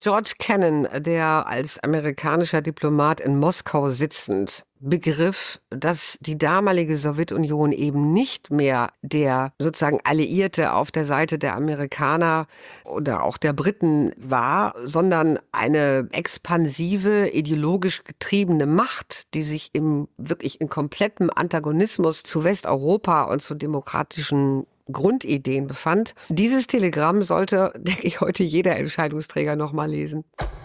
George Kennan, der als amerikanischer Diplomat in Moskau sitzend begriff, dass die damalige Sowjetunion eben nicht mehr der sozusagen Alliierte auf der Seite der Amerikaner oder auch der Briten war, sondern eine expansive, ideologisch getriebene Macht, die sich wirklich in komplettem Antagonismus zu Westeuropa und zu demokratischen Grundideen befand. Dieses Telegramm sollte, denke ich, heute jeder Entscheidungsträger noch mal lesen.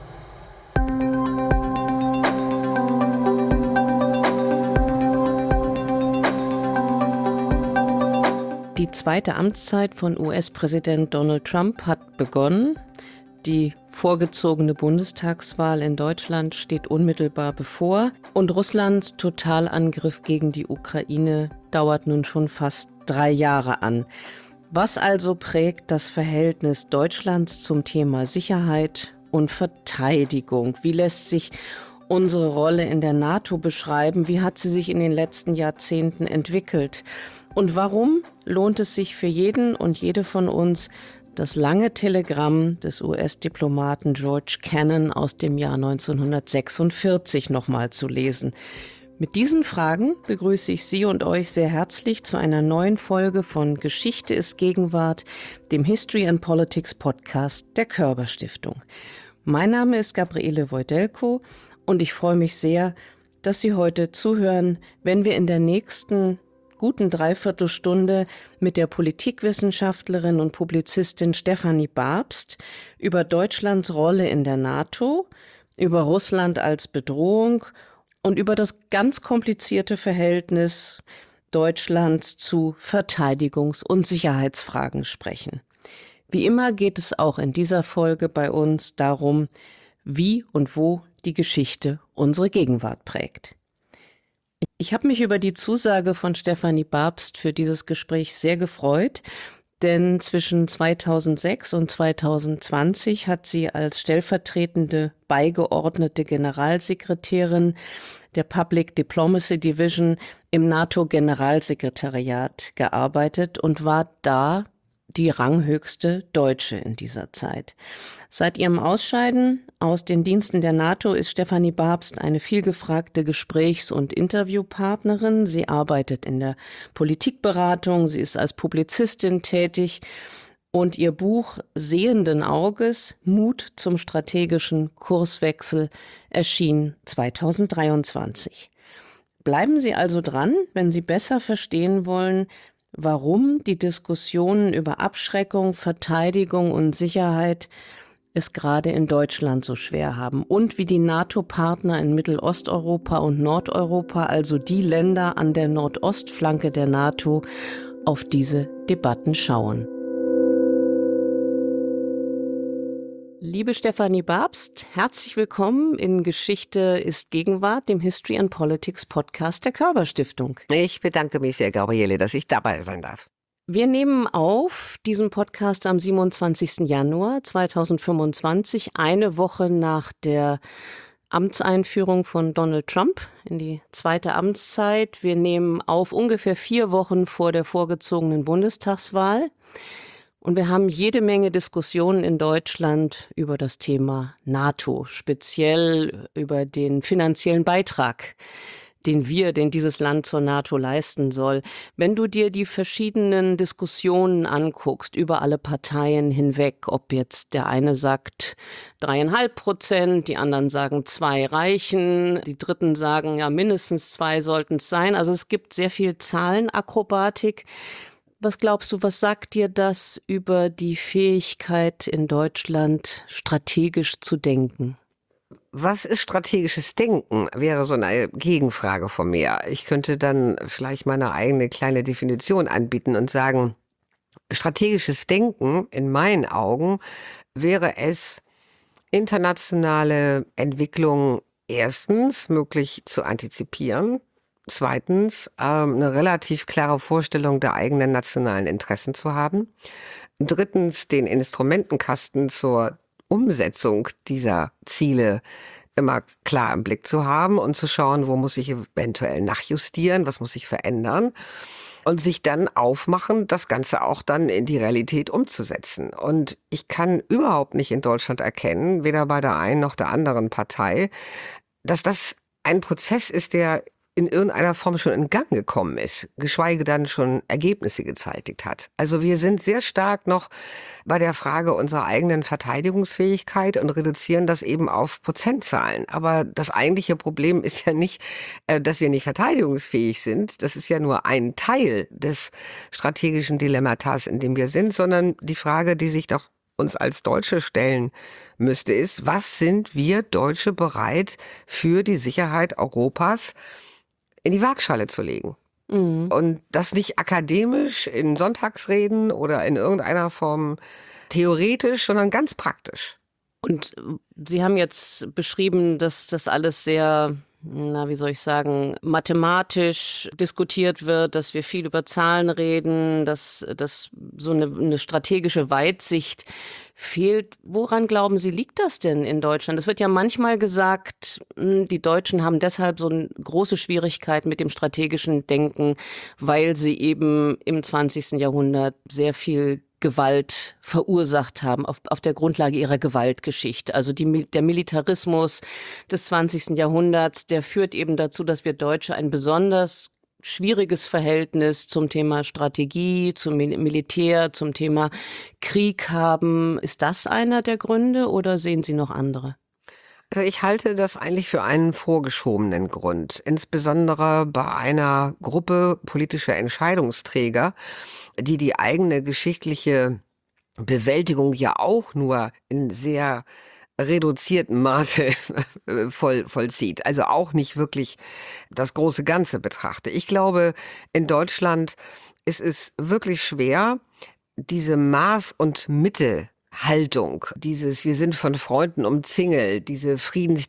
Die zweite Amtszeit von US-Präsident Donald Trump hat begonnen. Die vorgezogene Bundestagswahl in Deutschland steht unmittelbar bevor. Und Russlands Totalangriff gegen die Ukraine dauert nun schon fast 3 Jahre an. Was also prägt das Verhältnis Deutschlands zum Thema Sicherheit und Verteidigung? Wie lässt sich unsere Rolle in der NATO beschreiben? Wie hat sie sich in den letzten Jahrzehnten entwickelt? Und warum lohnt es sich für jeden und jede von uns, das lange Telegramm des US-Diplomaten George Kennan aus dem Jahr 1946 nochmal zu lesen? Mit diesen Fragen begrüße ich Sie und euch sehr herzlich zu einer neuen Folge von Geschichte ist Gegenwart, dem History and Politics Podcast der Körber Stiftung. Mein Name ist Gabriele Wojdelko und ich freue mich sehr, dass Sie heute zuhören, wenn wir in der nächsten guten Dreiviertelstunde mit der Politikwissenschaftlerin und Publizistin Stefanie Babst über Deutschlands Rolle in der NATO, über Russland als Bedrohung und über das ganz komplizierte Verhältnis Deutschlands zu Verteidigungs- und Sicherheitsfragen sprechen. Wie immer geht es auch in dieser Folge bei uns darum, wie und wo die Geschichte unsere Gegenwart prägt. Ich habe mich über die Zusage von Stefanie Babst für dieses Gespräch sehr gefreut, denn zwischen 2006 und 2020 hat sie als stellvertretende beigeordnete Generalsekretärin der Public Diplomacy Division im NATO-Generalsekretariat gearbeitet und war da die ranghöchste Deutsche in dieser Zeit. Seit ihrem Ausscheiden aus den Diensten der NATO ist Stefanie Babst eine vielgefragte Gesprächs- und Interviewpartnerin. Sie arbeitet in der Politikberatung, sie ist als Publizistin tätig und ihr Buch Sehenden Auges, Mut zum strategischen Kurswechsel erschien 2023. Bleiben Sie also dran, wenn Sie besser verstehen wollen, warum die Diskussionen über Abschreckung, Verteidigung und Sicherheit es gerade in Deutschland so schwer haben und wie die NATO-Partner in Mittelosteuropa und Nordeuropa, also die Länder an der Nordostflanke der NATO, auf diese Debatten schauen. Liebe Stefanie Babst, herzlich willkommen in Geschichte ist Gegenwart, dem History and Politics Podcast der Körber Stiftung. Ich bedanke mich sehr, Gabriele, dass ich dabei sein darf. Wir nehmen auf diesen Podcast am 27. Januar 2025, eine Woche nach der Amtseinführung von Donald Trump in die zweite Amtszeit. Wir nehmen auf ungefähr 4 Wochen vor der vorgezogenen Bundestagswahl. Und wir haben jede Menge Diskussionen in Deutschland über das Thema NATO, speziell über den finanziellen Beitrag, den dieses Land zur NATO leisten soll. Wenn du dir die verschiedenen Diskussionen anguckst, über alle Parteien hinweg, ob jetzt der eine sagt 3,5%, die anderen sagen 2 reichen, die Dritten sagen, ja, mindestens 2 sollten es sein. Also es gibt sehr viel Zahlenakrobatik. Was glaubst du, was sagt dir das über die Fähigkeit in Deutschland, strategisch zu denken? Was ist strategisches Denken, wäre so eine Gegenfrage von mir. Ich könnte dann vielleicht meine eigene kleine Definition anbieten und sagen, strategisches Denken in meinen Augen wäre es, internationale Entwicklungen erstens möglich zu antizipieren, zweitens eine relativ klare Vorstellung der eigenen nationalen Interessen zu haben, drittens den Instrumentenkasten zur Umsetzung dieser Ziele immer klar im Blick zu haben und zu schauen, wo muss ich eventuell nachjustieren, was muss ich verändern. und sich dann aufmachen, das Ganze auch dann in die Realität umzusetzen. Und ich kann überhaupt nicht in Deutschland erkennen, weder bei der einen noch der anderen Partei, dass das ein Prozess ist, der in irgendeiner Form schon in Gang gekommen ist, geschweige dann schon Ergebnisse gezeitigt hat. Also wir sind sehr stark noch bei der Frage unserer eigenen Verteidigungsfähigkeit und reduzieren das eben auf Prozentzahlen. Aber das eigentliche Problem ist ja nicht, dass wir nicht verteidigungsfähig sind. Das ist ja nur ein Teil des strategischen Dilemmatas, in dem wir sind, sondern die Frage, die sich doch uns als Deutsche stellen müsste, ist, was sind wir Deutsche bereit für die Sicherheit Europas in die Waagschale zu legen? Mhm. Und das nicht akademisch in Sonntagsreden oder in irgendeiner Form theoretisch, sondern ganz praktisch. Und Sie haben jetzt beschrieben, dass das alles sehr, na, wie soll ich sagen, mathematisch diskutiert wird, dass wir viel über Zahlen reden, dass so eine strategische Weitsicht fehlt. Woran glauben Sie, liegt das denn in Deutschland? Es wird ja manchmal gesagt, die Deutschen haben deshalb so eine große Schwierigkeit mit dem strategischen Denken, weil sie eben im 20. Jahrhundert sehr viel Gewalt verursacht haben auf der Grundlage ihrer Gewaltgeschichte. Also der Militarismus des 20. Jahrhunderts, der führt eben dazu, dass wir Deutsche ein besonders schwieriges Verhältnis zum Thema Strategie, zum Militär, zum Thema Krieg haben. Ist das einer der Gründe oder sehen Sie noch andere? Also ich halte das eigentlich für einen vorgeschobenen Grund, insbesondere bei einer Gruppe politischer Entscheidungsträger, die die eigene geschichtliche Bewältigung ja auch nur in sehr reduziertem Maße vollzieht. Also auch nicht wirklich das große Ganze betrachte. Ich glaube, in Deutschland ist es wirklich schwer, diese Maß- und Mitte-Haltung, dieses wir sind von Freunden umzingelt, diese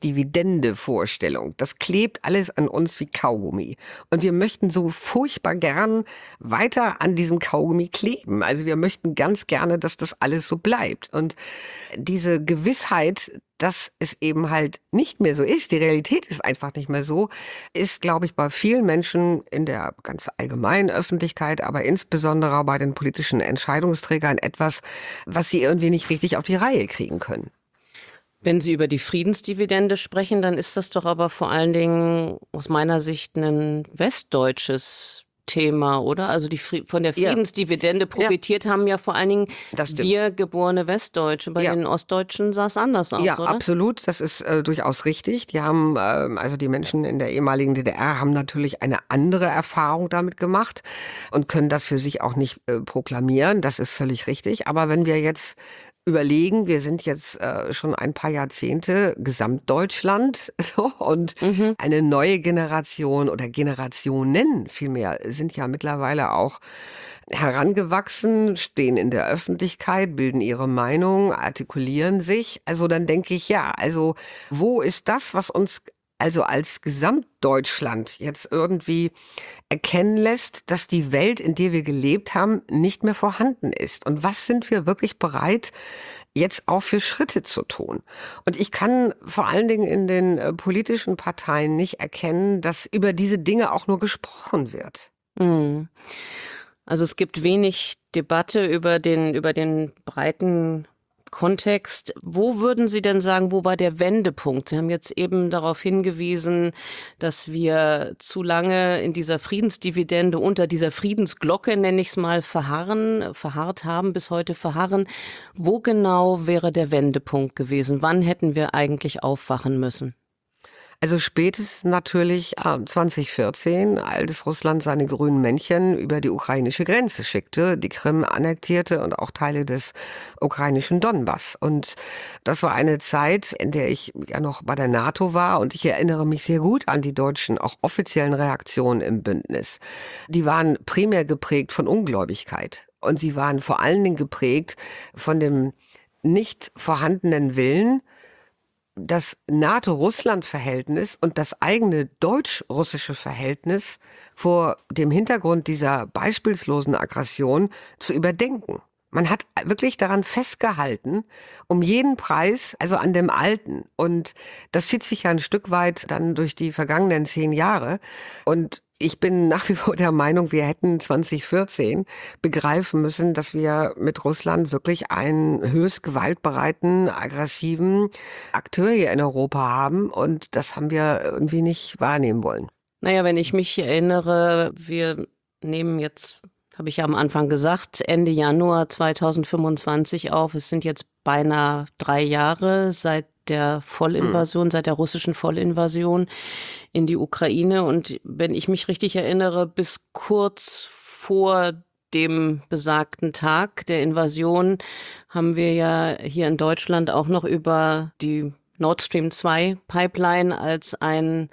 Friedensdividende-Vorstellung, das klebt alles an uns wie Kaugummi. Und wir möchten so furchtbar gern weiter an diesem Kaugummi kleben. Also wir möchten ganz gerne, dass das alles so bleibt. Und diese Gewissheit, dass es eben halt nicht mehr so ist, die Realität ist einfach nicht mehr so, ist, glaube ich, bei vielen Menschen in der ganz allgemeinen Öffentlichkeit, aber insbesondere bei den politischen Entscheidungsträgern etwas, was sie irgendwie nicht richtig auf die Reihe kriegen können. Wenn Sie über die Friedensdividende sprechen, dann ist das doch aber vor allen Dingen aus meiner Sicht ein westdeutsches Thema, oder? Also von der Ja. Friedensdividende profitiert haben ja vor allen Dingen Das stimmt. wir geborene Westdeutsche. Bei Ja. den Ostdeutschen sah es anders aus, Ja, oder? absolut. Das ist durchaus richtig. Die haben, also die Menschen in der ehemaligen DDR haben natürlich eine andere Erfahrung damit gemacht und können das für sich auch nicht proklamieren. Das ist völlig richtig. Aber wenn wir jetzt überlegen, wir sind jetzt schon ein paar Jahrzehnte Gesamtdeutschland so, und eine neue Generation oder Generationen vielmehr sind ja mittlerweile auch herangewachsen, stehen in der Öffentlichkeit, bilden ihre Meinung, artikulieren sich. Also dann denke ich, ja, also wo ist das, was uns also als Gesamtdeutschland jetzt irgendwie erkennen lässt, dass die Welt, in der wir gelebt haben, nicht mehr vorhanden ist? Und was sind wir wirklich bereit, jetzt auch für Schritte zu tun? Und ich kann vor allen Dingen in den politischen Parteien nicht erkennen, dass über diese Dinge auch nur gesprochen wird. Mhm. Also es gibt wenig Debatte über den breiten Kontext. Wo würden Sie denn sagen, wo war der Wendepunkt? Sie haben jetzt eben darauf hingewiesen, dass wir zu lange in dieser Friedensdividende unter dieser Friedensglocke, nenne ich es mal, verharrt haben, bis heute verharren. Wo genau wäre der Wendepunkt gewesen? Wann hätten wir eigentlich aufwachen müssen? Also spätestens natürlich 2014, als Russland seine grünen Männchen über die ukrainische Grenze schickte, die Krim annektierte und auch Teile des ukrainischen Donbass. Und das war eine Zeit, in der ich ja noch bei der NATO war und ich erinnere mich sehr gut an die deutschen, auch offiziellen Reaktionen im Bündnis. Die waren primär geprägt von Ungläubigkeit und sie waren vor allen Dingen geprägt von dem nicht vorhandenen Willen, das NATO-Russland-Verhältnis und das eigene deutsch-russische Verhältnis vor dem Hintergrund dieser beispielslosen Aggression zu überdenken. Man hat wirklich daran festgehalten, um jeden Preis, also an dem Alten. Und das zieht sich ja ein Stück weit dann durch die vergangenen 10 Jahre. Und Ich bin nach wie vor der Meinung, wir hätten 2014 begreifen müssen, dass wir mit Russland wirklich einen höchst gewaltbereiten, aggressiven Akteur hier in Europa haben. Und das haben wir irgendwie nicht wahrnehmen wollen. Naja, wenn ich mich erinnere, wir nehmen jetzt, habe ich ja am Anfang gesagt, Ende Januar 2025 auf. Es sind jetzt beinahe 3 Jahre seit der Vollinvasion, seit der russischen Vollinvasion in die Ukraine. Und wenn ich mich richtig erinnere, bis kurz vor dem besagten Tag der Invasion haben wir ja hier in Deutschland auch noch über die Nord Stream 2 Pipeline als ein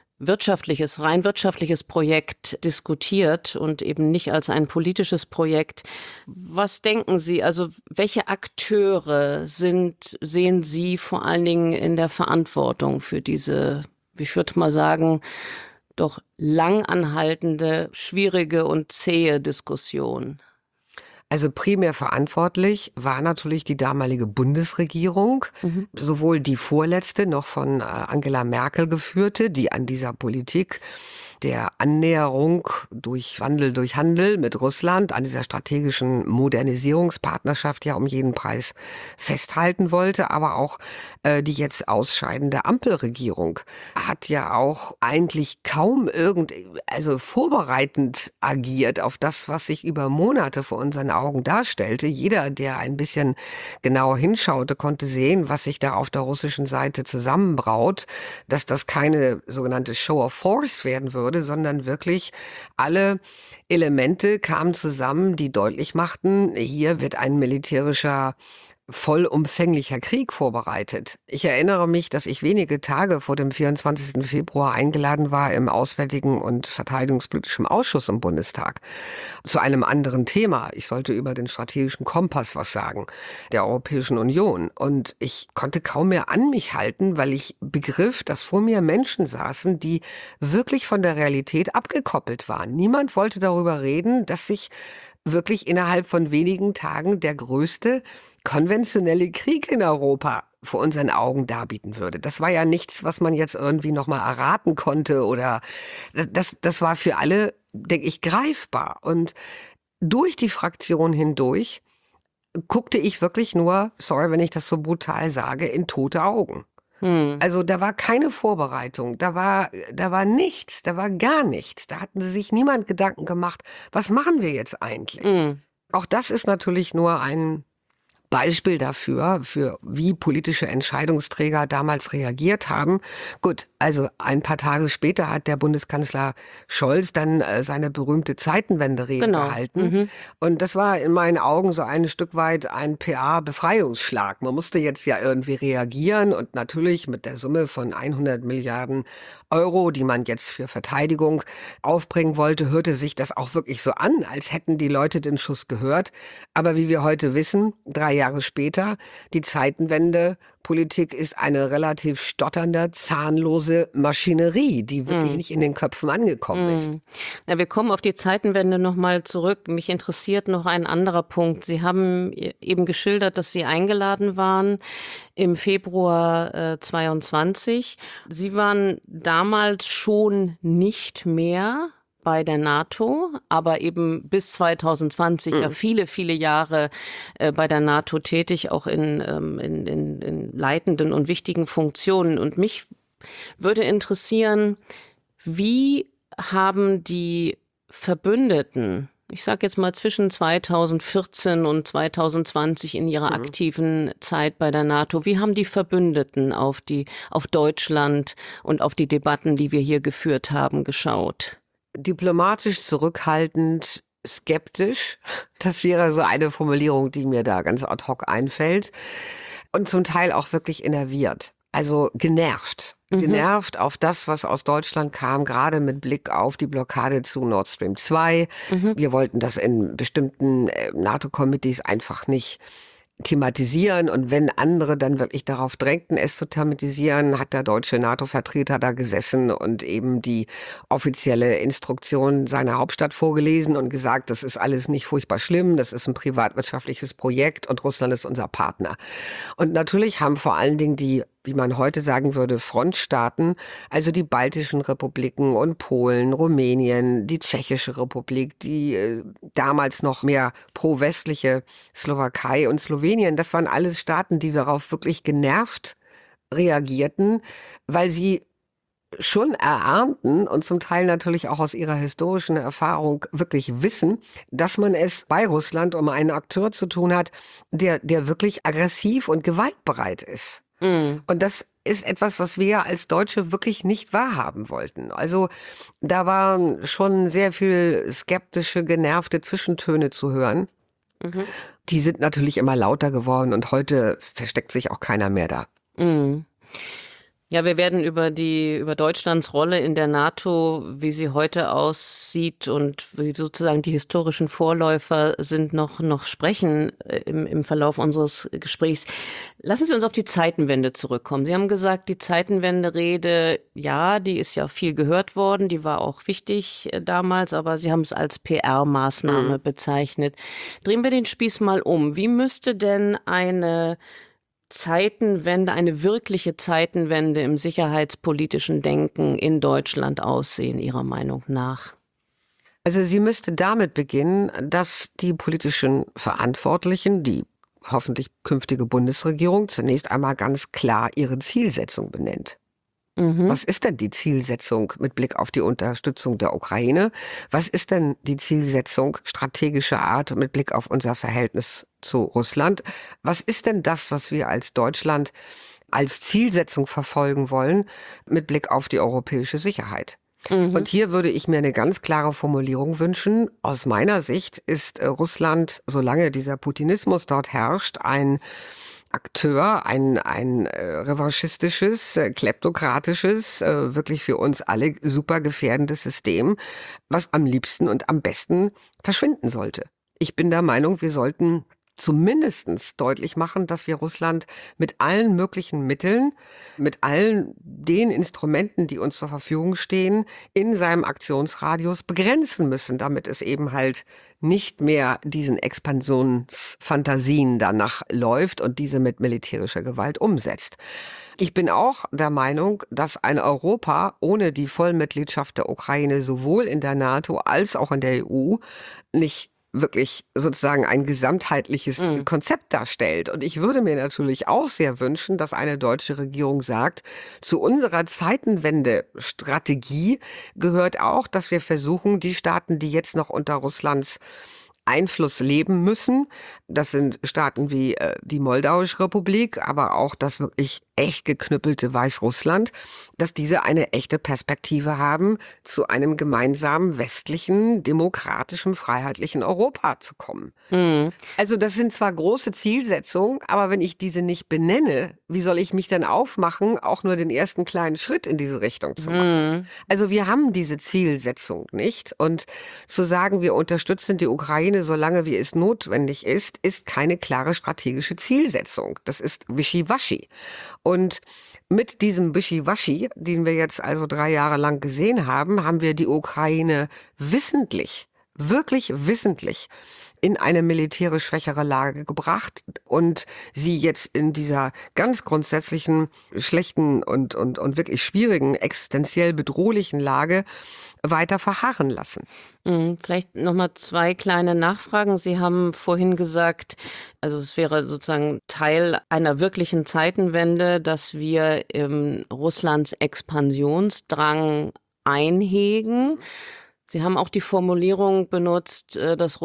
rein wirtschaftliches Projekt diskutiert und eben nicht als ein politisches Projekt. Was denken Sie, also welche Akteure sehen Sie vor allen Dingen in der Verantwortung für diese, ich würde mal sagen, doch lang anhaltende, schwierige und zähe Diskussion? Also primär verantwortlich war natürlich die damalige Bundesregierung, sowohl die vorletzte noch von Angela Merkel geführte, die an dieser Politik der Annäherung durch Wandel, durch Handel mit Russland, an dieser strategischen Modernisierungspartnerschaft ja um jeden Preis festhalten wollte, aber auch die jetzt ausscheidende Ampelregierung hat ja auch eigentlich kaum also vorbereitend agiert auf das, was sich über Monate vor unseren Augen darstellte. Jeder, der ein bisschen genau hinschaute, konnte sehen, was sich da auf der russischen Seite zusammenbraut, dass das keine sogenannte Show of Force werden würde, sondern wirklich alle Elemente kamen zusammen, die deutlich machten, hier wird ein militärischer vollumfänglicher Krieg vorbereitet. Ich erinnere mich, dass ich wenige Tage vor dem 24. Februar eingeladen war im Auswärtigen und Verteidigungspolitischen Ausschuss im Bundestag zu einem anderen Thema. Ich sollte über den strategischen Kompass was sagen, der Europäischen Union. Und ich konnte kaum mehr an mich halten, weil ich begriff, dass vor mir Menschen saßen, die wirklich von der Realität abgekoppelt waren. Niemand wollte darüber reden, dass sich wirklich innerhalb von wenigen Tagen der größte konventionelle Krieg in Europa vor unseren Augen darbieten würde. Das war ja nichts, was man jetzt irgendwie nochmal erraten konnte oder das war für alle, denke ich, greifbar. Und durch die Fraktion hindurch guckte ich wirklich nur, sorry, wenn ich das so brutal sage, in tote Augen. Also da war keine Vorbereitung, da war nichts, da war gar nichts. Da hatten sich niemand Gedanken gemacht, was machen wir jetzt eigentlich? Auch das ist natürlich nur ein Beispiel dafür, für wie politische Entscheidungsträger damals reagiert haben. Gut, also ein paar Tage später hat der Bundeskanzler Scholz dann seine berühmte Zeitenwende-Rede gehalten. Und das war in meinen Augen so ein Stück weit ein PR-Befreiungsschlag. Man musste jetzt ja irgendwie reagieren und natürlich mit der Summe von 100 Milliarden Euro, die man jetzt für Verteidigung aufbringen wollte, hörte sich das auch wirklich so an, als hätten die Leute den Schuss gehört. Aber wie wir heute wissen, 3 Jahre später, die Zeitenwende-Politik ist eine relativ stotternde, zahnlose Maschinerie, die wirklich nicht in den Köpfen angekommen ist. Na, wir kommen auf die Zeitenwende nochmal zurück. Mich interessiert noch ein anderer Punkt. Sie haben eben geschildert, dass Sie eingeladen waren im Februar 22. Sie waren damals schon nicht mehr bei der NATO, aber eben bis 2020 ja viele, viele Jahre bei der NATO tätig, auch in leitenden und wichtigen Funktionen. Und mich würde interessieren, wie haben die Verbündeten, ich sage jetzt mal zwischen 2014 und 2020 in ihrer aktiven Zeit bei der NATO, wie haben die Verbündeten auf Deutschland und auf die Debatten, die wir hier geführt haben, geschaut? Diplomatisch zurückhaltend, skeptisch. Das wäre so eine Formulierung, die mir da ganz ad hoc einfällt. Und zum Teil auch wirklich innerviert. Also genervt. Genervt auf das, was aus Deutschland kam, gerade mit Blick auf die Blockade zu Nord Stream 2. Wir wollten das in bestimmten NATO-Committees einfach nicht thematisieren, und wenn andere dann wirklich darauf drängten, es zu thematisieren, hat der deutsche NATO-Vertreter da gesessen und eben die offizielle Instruktion seiner Hauptstadt vorgelesen und gesagt, das ist alles nicht furchtbar schlimm, das ist ein privatwirtschaftliches Projekt und Russland ist unser Partner. Und natürlich haben vor allen Dingen die wie man heute sagen würde, Frontstaaten, also die baltischen Republiken und Polen, Rumänien, die Tschechische Republik, die damals noch mehr pro-westliche Slowakei und Slowenien, das waren alles Staaten, die darauf wirklich genervt reagierten, weil sie schon erahnten und zum Teil natürlich auch aus ihrer historischen Erfahrung wirklich wissen, dass man es bei Russland um einen Akteur zu tun hat, der wirklich aggressiv und gewaltbereit ist. Mhm. Und das ist etwas, was wir als Deutsche wirklich nicht wahrhaben wollten. Also da waren schon sehr viel skeptische, genervte Zwischentöne zu hören. Mhm. Die sind natürlich immer lauter geworden und heute versteckt sich auch keiner mehr da. Mhm. Ja, wir werden über Deutschlands Rolle in der NATO, wie sie heute aussieht und wie sozusagen die historischen Vorläufer sind, noch sprechen im Verlauf unseres Gesprächs. Lassen Sie uns auf die Zeitenwende zurückkommen. Sie haben gesagt, die Zeitenwende-Rede, ja, die ist ja viel gehört worden, die war auch wichtig damals, aber Sie haben es als PR-Maßnahme bezeichnet. Drehen wir den Spieß mal um. Wie müsste denn eine Zeitenwende, eine wirkliche Zeitenwende im sicherheitspolitischen Denken in Deutschland aussehen, Ihrer Meinung nach? Also sie müsste damit beginnen, dass die politischen Verantwortlichen, die hoffentlich künftige Bundesregierung, zunächst einmal ganz klar ihre Zielsetzung benennt. Was ist denn die Zielsetzung mit Blick auf die Unterstützung der Ukraine? Was ist denn die Zielsetzung strategischer Art mit Blick auf unser Verhältnis zu Russland? Was ist denn das, was wir als Deutschland als Zielsetzung verfolgen wollen mit Blick auf die europäische Sicherheit? Und hier würde ich mir eine ganz klare Formulierung wünschen. Aus meiner Sicht ist Russland, solange dieser Putinismus dort herrscht, ein Akteur, ein revanchistisches, kleptokratisches, wirklich für uns alle super gefährdendes System, was am liebsten und am besten verschwinden sollte. Ich bin der Meinung, wir sollten zumindest deutlich machen, dass wir Russland mit allen möglichen Mitteln, mit allen den Instrumenten, die uns zur Verfügung stehen, in seinem Aktionsradius begrenzen müssen, damit es eben halt nicht mehr diesen Expansionsfantasien danach läuft und diese mit militärischer Gewalt umsetzt. Ich bin auch der Meinung, dass ein Europa ohne die Vollmitgliedschaft der Ukraine sowohl in der NATO als auch in der EU nicht wirklich sozusagen ein gesamtheitliches Konzept darstellt. Und ich würde mir natürlich auch sehr wünschen, dass eine deutsche Regierung sagt, zu unserer Zeitenwende-Strategie gehört auch, dass wir versuchen, die Staaten, die jetzt noch unter Russlands Einfluss leben müssen. Das sind Staaten wie die Moldauische Republik, aber auch das wirklich echt geknüppelte Weißrussland, dass diese eine echte Perspektive haben, zu einem gemeinsamen westlichen, demokratischen, freiheitlichen Europa zu kommen. Also das sind zwar große Zielsetzungen, aber wenn ich diese nicht benenne, wie soll ich mich denn aufmachen, auch nur den ersten kleinen Schritt in diese Richtung zu machen? Also wir haben diese Zielsetzung nicht und zu sagen, wir unterstützen die Ukraine, solange wie es notwendig ist keine klare strategische Zielsetzung. Das ist Wischiwaschi. Und mit diesem Wischiwaschi, den wir jetzt also 3 Jahre lang gesehen haben, haben wir die Ukraine wissentlich, wirklich wissentlich in eine militärisch schwächere Lage gebracht und sie jetzt in dieser ganz grundsätzlichen, schlechten und wirklich schwierigen, existenziell bedrohlichen Lage weiter verharren lassen. Vielleicht nochmal 2 kleine Nachfragen. Sie haben vorhin gesagt, also es wäre sozusagen Teil einer wirklichen Zeitenwende, dass wir Russlands Expansionsdrang einhegen. Sie haben auch die Formulierung benutzt, dass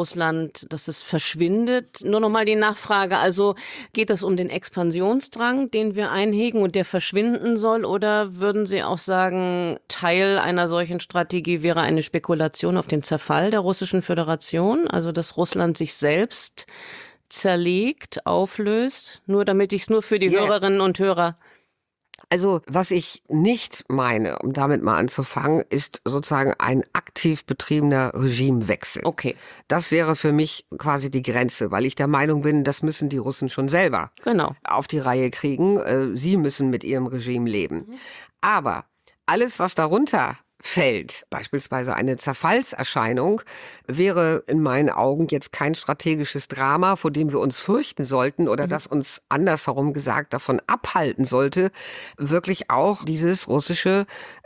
es verschwindet. Nur nochmal die Nachfrage, also geht es um den Expansionsdrang, den wir einhegen und der verschwinden soll, oder würden Sie auch sagen, Teil einer solchen Strategie wäre eine Spekulation auf den Zerfall der Russischen Föderation, also dass Russland sich selbst zerlegt, auflöst, nur damit ich es nur für die Hörerinnen und Hörer. Also was ich nicht meine, um damit mal anzufangen, ist sozusagen ein aktiv betriebener Regimewechsel. Okay. Das wäre für mich quasi die Grenze, weil ich der Meinung bin, das müssen die Russen schon selber auf die Reihe kriegen. Sie müssen mit ihrem Regime leben. Aber alles, was darunter fällt, beispielsweise eine Zerfallserscheinung, wäre in meinen Augen jetzt kein strategisches Drama, vor dem wir uns fürchten sollten oder das uns andersherum gesagt davon abhalten sollte, wirklich auch dieses russische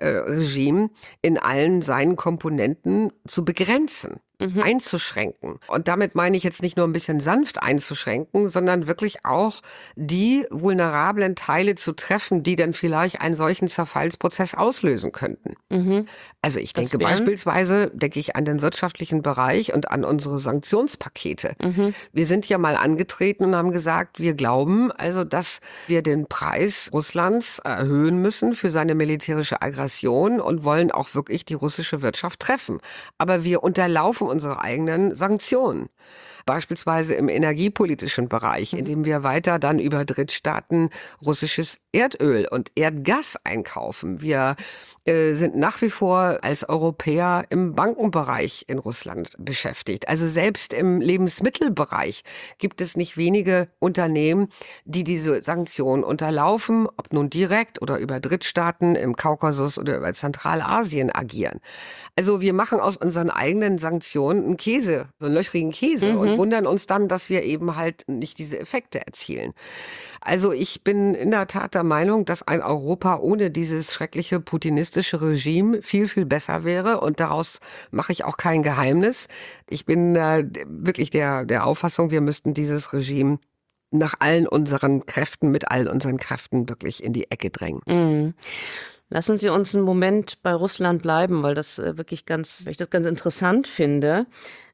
Regime in allen seinen Komponenten zu begrenzen. Einzuschränken. Und damit meine ich jetzt nicht nur ein bisschen sanft einzuschränken, sondern wirklich auch die vulnerablen Teile zu treffen, die dann vielleicht einen solchen Zerfallsprozess auslösen könnten. Also ich denke beispielsweise, denke ich an den wirtschaftlichen Bereich und an unsere Sanktionspakete. Wir sind ja mal angetreten und haben gesagt, wir glauben also, dass wir den Preis Russlands erhöhen müssen für seine militärische Aggression und wollen auch wirklich die russische Wirtschaft treffen. Aber wir unterlaufen unsere eigenen Sanktionen. Beispielsweise im energiepolitischen Bereich, indem wir weiter dann über Drittstaaten russisches Erdöl und Erdgas einkaufen. Wir sind nach wie vor als Europäer im Bankenbereich in Russland beschäftigt. Also selbst im Lebensmittelbereich gibt es nicht wenige Unternehmen, die diese Sanktionen unterlaufen, ob nun direkt oder über Drittstaaten im Kaukasus oder über Zentralasien agieren. Also wir machen aus unseren eigenen Sanktionen einen Käse, so einen löchrigen Käse und wundern uns dann, dass wir eben halt nicht diese Effekte erzielen. Also ich bin in der Tat der Meinung, dass ein Europa ohne dieses schreckliche putinistische Regime viel, viel besser wäre. Und daraus mache ich auch kein Geheimnis. Ich bin wirklich der Auffassung, wir müssten dieses Regime nach allen unseren Kräften, mit allen unseren Kräften wirklich in die Ecke drängen. Lassen Sie uns einen Moment bei Russland bleiben, weil das wirklich weil ich das ganz interessant finde.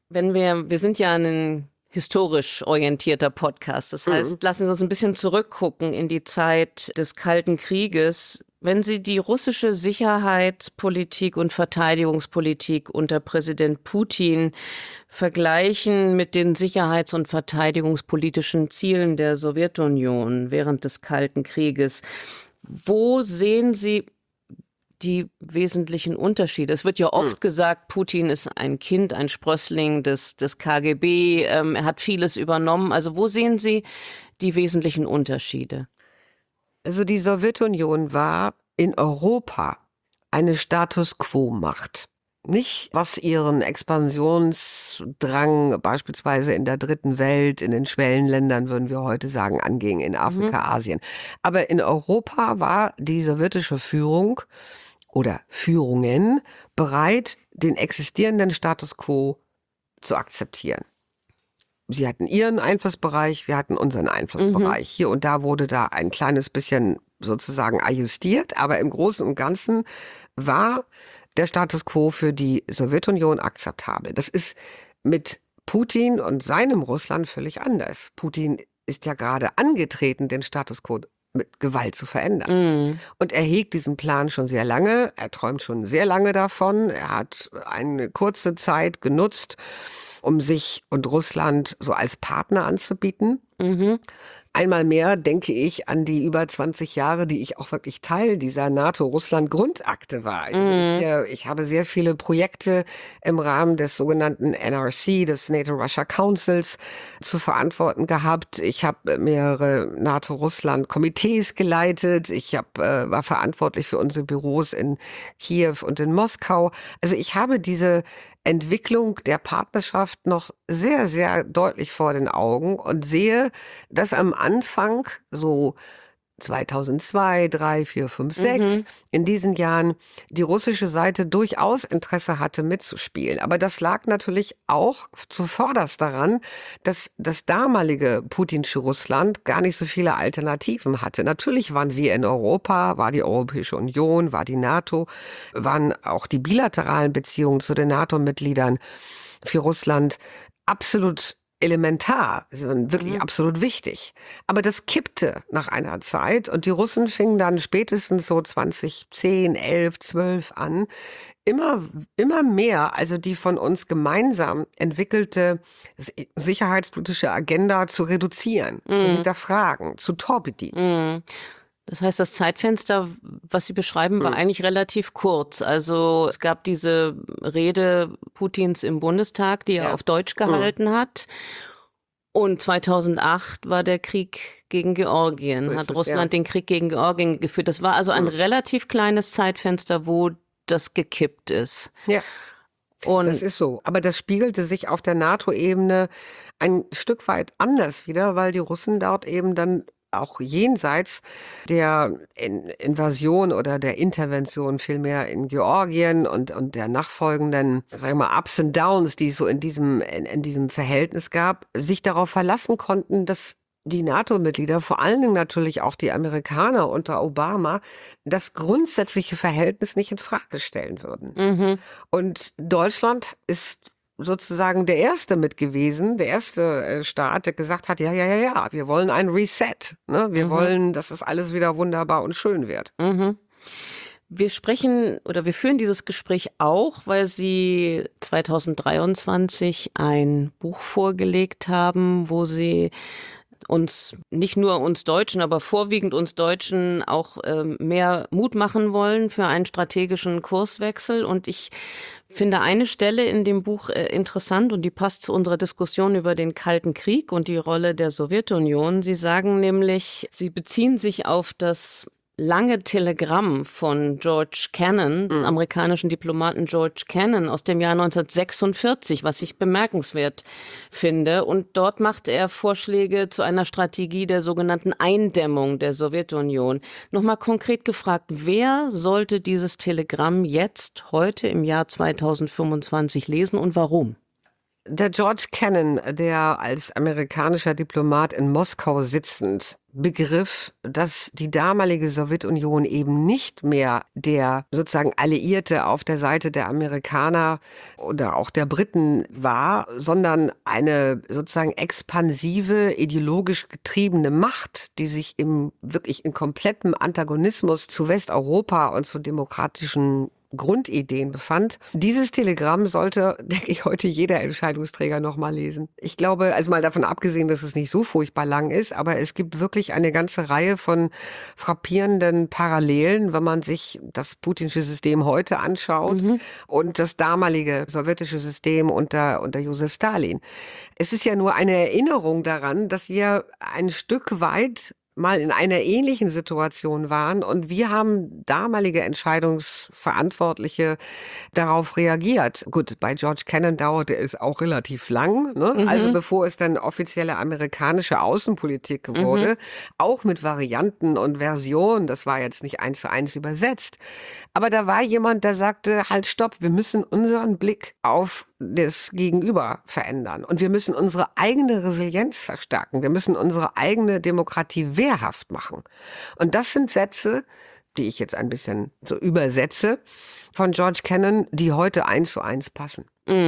Wir sind ja ein historisch orientierter Podcast. Das heißt, lassen Sie uns ein bisschen zurückgucken in die Zeit des Kalten Krieges. Wenn Sie die russische Sicherheitspolitik und Verteidigungspolitik unter Präsident Putin vergleichen mit den sicherheits- und verteidigungspolitischen Zielen der Sowjetunion während des Kalten Krieges, wo sehen Sie die wesentlichen Unterschiede? Es wird ja oft gesagt, Putin ist ein Kind, ein Sprössling des KGB, er hat vieles übernommen. Also wo sehen Sie die wesentlichen Unterschiede? Also die Sowjetunion war in Europa eine Status-quo-Macht. Nicht, was ihren Expansionsdrang beispielsweise in der dritten Welt, in den Schwellenländern, würden wir heute sagen, anging, in Afrika, Asien. Aber in Europa war die sowjetische Führung oder Führungen bereit, den existierenden Status quo zu akzeptieren. Sie hatten ihren Einflussbereich, wir hatten unseren Einflussbereich. Hier und da wurde da ein kleines bisschen sozusagen ajustiert, aber im Großen und Ganzen war der Status quo für die Sowjetunion akzeptabel. Das ist mit Putin und seinem Russland völlig anders. Putin ist ja gerade angetreten, den Status quo mit Gewalt zu verändern. Und er hegt diesen Plan schon sehr lange, er träumt schon sehr lange davon, er hat eine kurze Zeit genutzt, um sich und Russland so als Partner anzubieten. Einmal mehr denke ich an die über 20 Jahre, die ich auch wirklich Teil dieser NATO-Russland-Grundakte war. Ich habe sehr viele Projekte im Rahmen des sogenannten NRC, des NATO-Russia Councils, zu verantworten gehabt. Ich habe mehrere NATO-Russland-Komitees geleitet. Ich war verantwortlich für unsere Büros in Kiew und in Moskau. Also ich habe diese Entwicklung der Partnerschaft noch sehr, sehr deutlich vor den Augen und sehe, dass am Anfang so 2002, 3, 4, 5, 6, in diesen Jahren die russische Seite durchaus Interesse hatte mitzuspielen. Aber das lag natürlich auch zuvörderst daran, dass das damalige putinsche Russland gar nicht so viele Alternativen hatte. Natürlich waren wir in Europa, war die Europäische Union, war die NATO, waren auch die bilateralen Beziehungen zu den NATO-Mitgliedern für Russland absolut elementar, wirklich absolut wichtig. Aber das kippte nach einer Zeit und die Russen fingen dann spätestens so 2010, 11, 12 an, immer mehr, also die von uns gemeinsam entwickelte sicherheitspolitische Agenda zu reduzieren, zu hinterfragen, zu torpedieren. Das heißt, das Zeitfenster, was Sie beschreiben, war eigentlich relativ kurz. Also es gab diese Rede Putins im Bundestag, die er auf Deutsch gehalten hat. Und 2008 war der Krieg gegen Georgien, hat Russland den Krieg gegen Georgien geführt. Das war also ein relativ kleines Zeitfenster, wo das gekippt ist. Ja. Und das ist so. Aber das spiegelte sich auf der NATO-Ebene ein Stück weit anders wieder, weil die Russen dort eben dann auch jenseits der Invasion oder der Intervention vielmehr in Georgien und der nachfolgenden, sagen wir mal, Ups and Downs, die es so in diesem Verhältnis gab, sich darauf verlassen konnten, dass die NATO-Mitglieder, vor allen Dingen natürlich auch die Amerikaner unter Obama, das grundsätzliche Verhältnis nicht in Frage stellen würden. Und Deutschland ist sozusagen der erste mit gewesen, der erste Staat, der gesagt hat, ja, wir wollen ein Reset. Ne? Wir wollen, dass es alles wieder wunderbar und schön wird. Wir führen dieses Gespräch auch, weil Sie 2023 ein Buch vorgelegt haben, wo Sie nicht nur uns Deutschen, aber vorwiegend uns Deutschen auch mehr Mut machen wollen für einen strategischen Kurswechsel. Und ich finde eine Stelle in dem Buch interessant und die passt zu unserer Diskussion über den Kalten Krieg und die Rolle der Sowjetunion. Sie sagen nämlich, Sie beziehen sich auf das lange Telegramm von George Kennan, des amerikanischen Diplomaten George Kennan aus dem Jahr 1946, was ich bemerkenswert finde. Und dort macht er Vorschläge zu einer Strategie der sogenannten Eindämmung der Sowjetunion. Nochmal konkret gefragt, wer sollte dieses Telegramm jetzt, heute im Jahr 2025 lesen und warum? Der George Kennan, der als amerikanischer Diplomat in Moskau sitzend begriff, dass die damalige Sowjetunion eben nicht mehr der sozusagen Alliierte auf der Seite der Amerikaner oder auch der Briten war, sondern eine sozusagen expansive, ideologisch getriebene Macht, die sich wirklich in komplettem Antagonismus zu Westeuropa und zu demokratischen Grundideen befand. Dieses Telegramm sollte, denke ich, heute jeder Entscheidungsträger noch mal lesen. Ich glaube, also mal davon abgesehen, dass es nicht so furchtbar lang ist, aber es gibt wirklich eine ganze Reihe von frappierenden Parallelen, wenn man sich das putinsche System heute anschaut und das damalige sowjetische System unter Josef Stalin. Es ist ja nur eine Erinnerung daran, dass wir ein Stück weit mal in einer ähnlichen Situation waren und wir haben damalige Entscheidungsverantwortliche darauf reagiert. Gut, bei George Kennan dauerte es auch relativ lang, ne? Also bevor es dann offizielle amerikanische Außenpolitik wurde, auch mit Varianten und Versionen, das war jetzt nicht 1:1 übersetzt. Aber da war jemand, der sagte, halt stopp, wir müssen unseren Blick auf das Gegenüber verändern. Und wir müssen unsere eigene Resilienz verstärken. Wir müssen unsere eigene Demokratie wehrhaft machen. Und das sind Sätze, die ich jetzt ein bisschen so übersetze, von George Kennan, die heute 1:1 passen.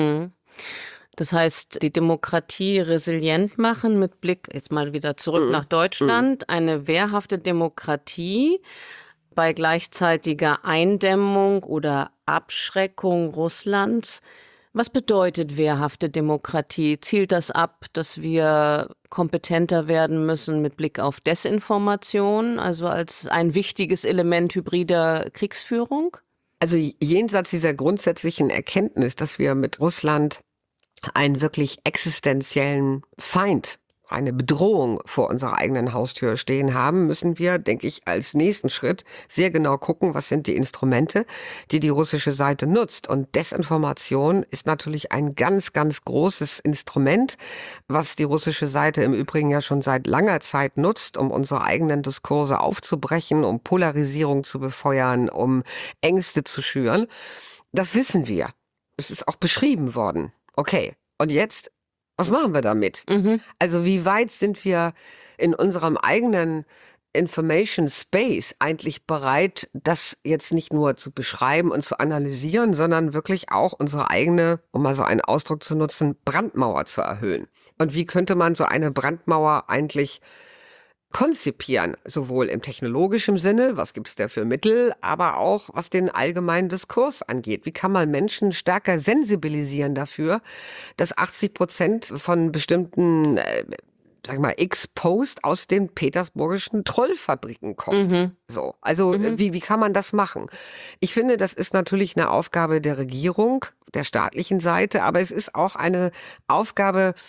Das heißt, die Demokratie resilient machen mit Blick jetzt mal wieder zurück nach Deutschland, eine wehrhafte Demokratie bei gleichzeitiger Eindämmung oder Abschreckung Russlands. Was bedeutet wehrhafte Demokratie? Zielt das ab, dass wir kompetenter werden müssen mit Blick auf Desinformation, also als ein wichtiges Element hybrider Kriegsführung? Also jenseits dieser grundsätzlichen Erkenntnis, dass wir mit Russland einen wirklich existenziellen Feind, eine Bedrohung vor unserer eigenen Haustür stehen haben, müssen wir, denke ich, als nächsten Schritt sehr genau gucken, was sind die Instrumente, die die russische Seite nutzt. Und Desinformation ist natürlich ein ganz, ganz großes Instrument, was die russische Seite im Übrigen ja schon seit langer Zeit nutzt, um unsere eigenen Diskurse aufzubrechen, um Polarisierung zu befeuern, um Ängste zu schüren. Das wissen wir. Es ist auch beschrieben worden. Okay, und jetzt, was machen wir damit? Also wie weit sind wir in unserem eigenen Information Space eigentlich bereit, das jetzt nicht nur zu beschreiben und zu analysieren, sondern wirklich auch unsere eigene, um mal so einen Ausdruck zu nutzen, Brandmauer zu erhöhen? Und wie könnte man so eine Brandmauer eigentlich konzipieren, sowohl im technologischen Sinne, was gibt's da für Mittel, aber auch was den allgemeinen Diskurs angeht. Wie kann man Menschen stärker sensibilisieren dafür, dass 80% von bestimmten, sag mal, X-Post aus den petersburgischen Trollfabriken kommt. So, also wie kann man das machen? Ich finde, das ist natürlich eine Aufgabe der Regierung, der staatlichen Seite, aber es ist auch eine Aufgabe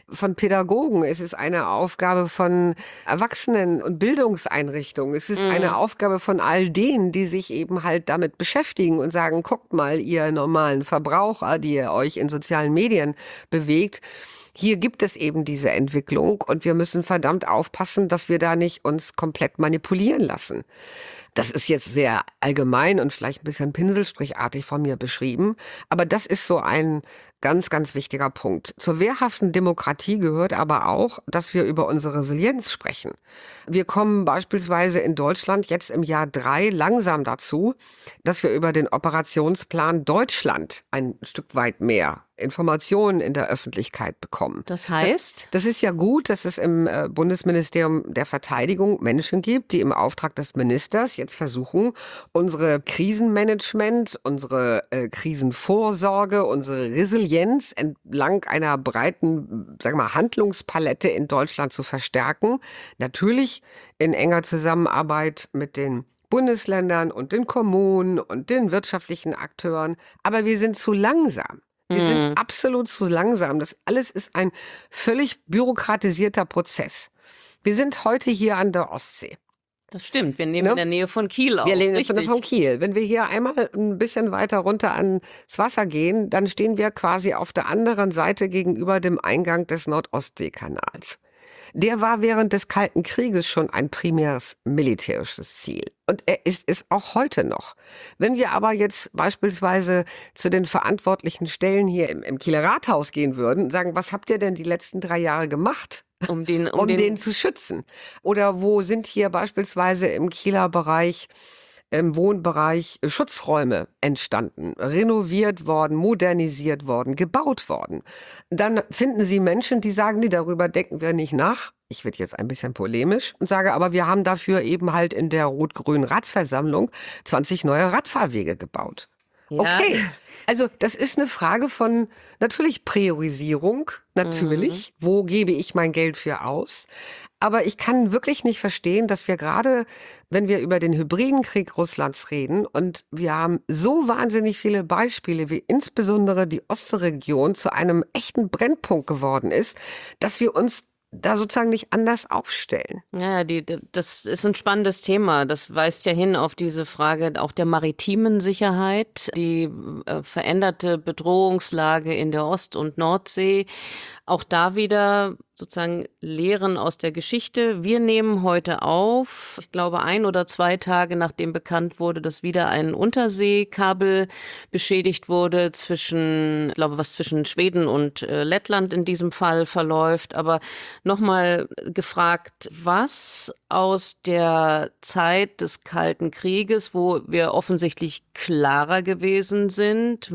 von Pädagogen, es ist eine Aufgabe von Erwachsenen- und Bildungseinrichtungen, es ist eine Aufgabe von all denen, die sich eben halt damit beschäftigen und sagen, guckt mal, ihr normalen Verbraucher, die ihr euch in sozialen Medien bewegt, hier gibt es eben diese Entwicklung und wir müssen verdammt aufpassen, dass wir da nicht uns komplett manipulieren lassen. Das ist jetzt sehr allgemein und vielleicht ein bisschen pinselstrichartig von mir beschrieben, aber das ist so ein ganz, ganz wichtiger Punkt. Zur wehrhaften Demokratie gehört aber auch, dass wir über unsere Resilienz sprechen. Wir kommen beispielsweise in Deutschland jetzt im Jahr 3 langsam dazu, dass wir über den Operationsplan Deutschland ein Stück weit mehr Informationen in der Öffentlichkeit bekommen. Das heißt? Das ist ja gut, dass es im Bundesministerium der Verteidigung Menschen gibt, die im Auftrag des Ministers jetzt versuchen, unsere Krisenmanagement, unsere Krisenvorsorge, unsere Resilienz entlang einer breiten, sagen wir mal, Handlungspalette in Deutschland zu verstärken. Natürlich in enger Zusammenarbeit mit den Bundesländern und den Kommunen und den wirtschaftlichen Akteuren. Aber wir sind zu langsam. Wir sind absolut zu langsam. Das alles ist ein völlig bürokratisierter Prozess. Wir sind heute hier an der Ostsee. Das stimmt, wir nehmen in der Nähe von Kiel auf. Wir leben richtig. von Kiel. Wenn wir hier einmal ein bisschen weiter runter ans Wasser gehen, dann stehen wir quasi auf der anderen Seite gegenüber dem Eingang des Nordostseekanals. Der war während des Kalten Krieges schon ein primäres militärisches Ziel. Und er ist es auch heute noch. Wenn wir aber jetzt beispielsweise zu den verantwortlichen Stellen hier im Kieler Rathaus gehen würden und sagen, was habt ihr denn die letzten 3 Jahre gemacht? Um den zu schützen. Oder wo sind hier beispielsweise im Kieler Bereich, im Wohnbereich Schutzräume entstanden, renoviert worden, modernisiert worden, gebaut worden. Dann finden Sie Menschen, die sagen, nee, darüber denken wir nicht nach. Ich werde jetzt ein bisschen polemisch und sage, aber wir haben dafür eben halt in der rot-grünen Ratsversammlung 20 neue Radfahrwege gebaut. Ja. Okay, also das ist eine Frage von natürlich Priorisierung, natürlich, wo gebe ich mein Geld für aus. Aber ich kann wirklich nicht verstehen, dass wir gerade, wenn wir über den hybriden Krieg Russlands reden, und wir haben so wahnsinnig viele Beispiele, wie insbesondere die Ostseeregion zu einem echten Brennpunkt geworden ist, dass wir uns da sozusagen nicht anders aufstellen. Ja, das ist ein spannendes Thema. Das weist ja hin auf diese Frage auch der maritimen Sicherheit, die veränderte Bedrohungslage in der Ost- und Nordsee. Auch da wieder sozusagen Lehren aus der Geschichte. Wir nehmen heute auf, ich glaube 1 oder 2 Tage nachdem bekannt wurde, dass wieder ein Unterseekabel beschädigt wurde zwischen, ich glaube, was zwischen Schweden und Lettland in diesem Fall verläuft. Aber nochmal gefragt, was aus der Zeit des Kalten Krieges, wo wir offensichtlich klarer gewesen sind,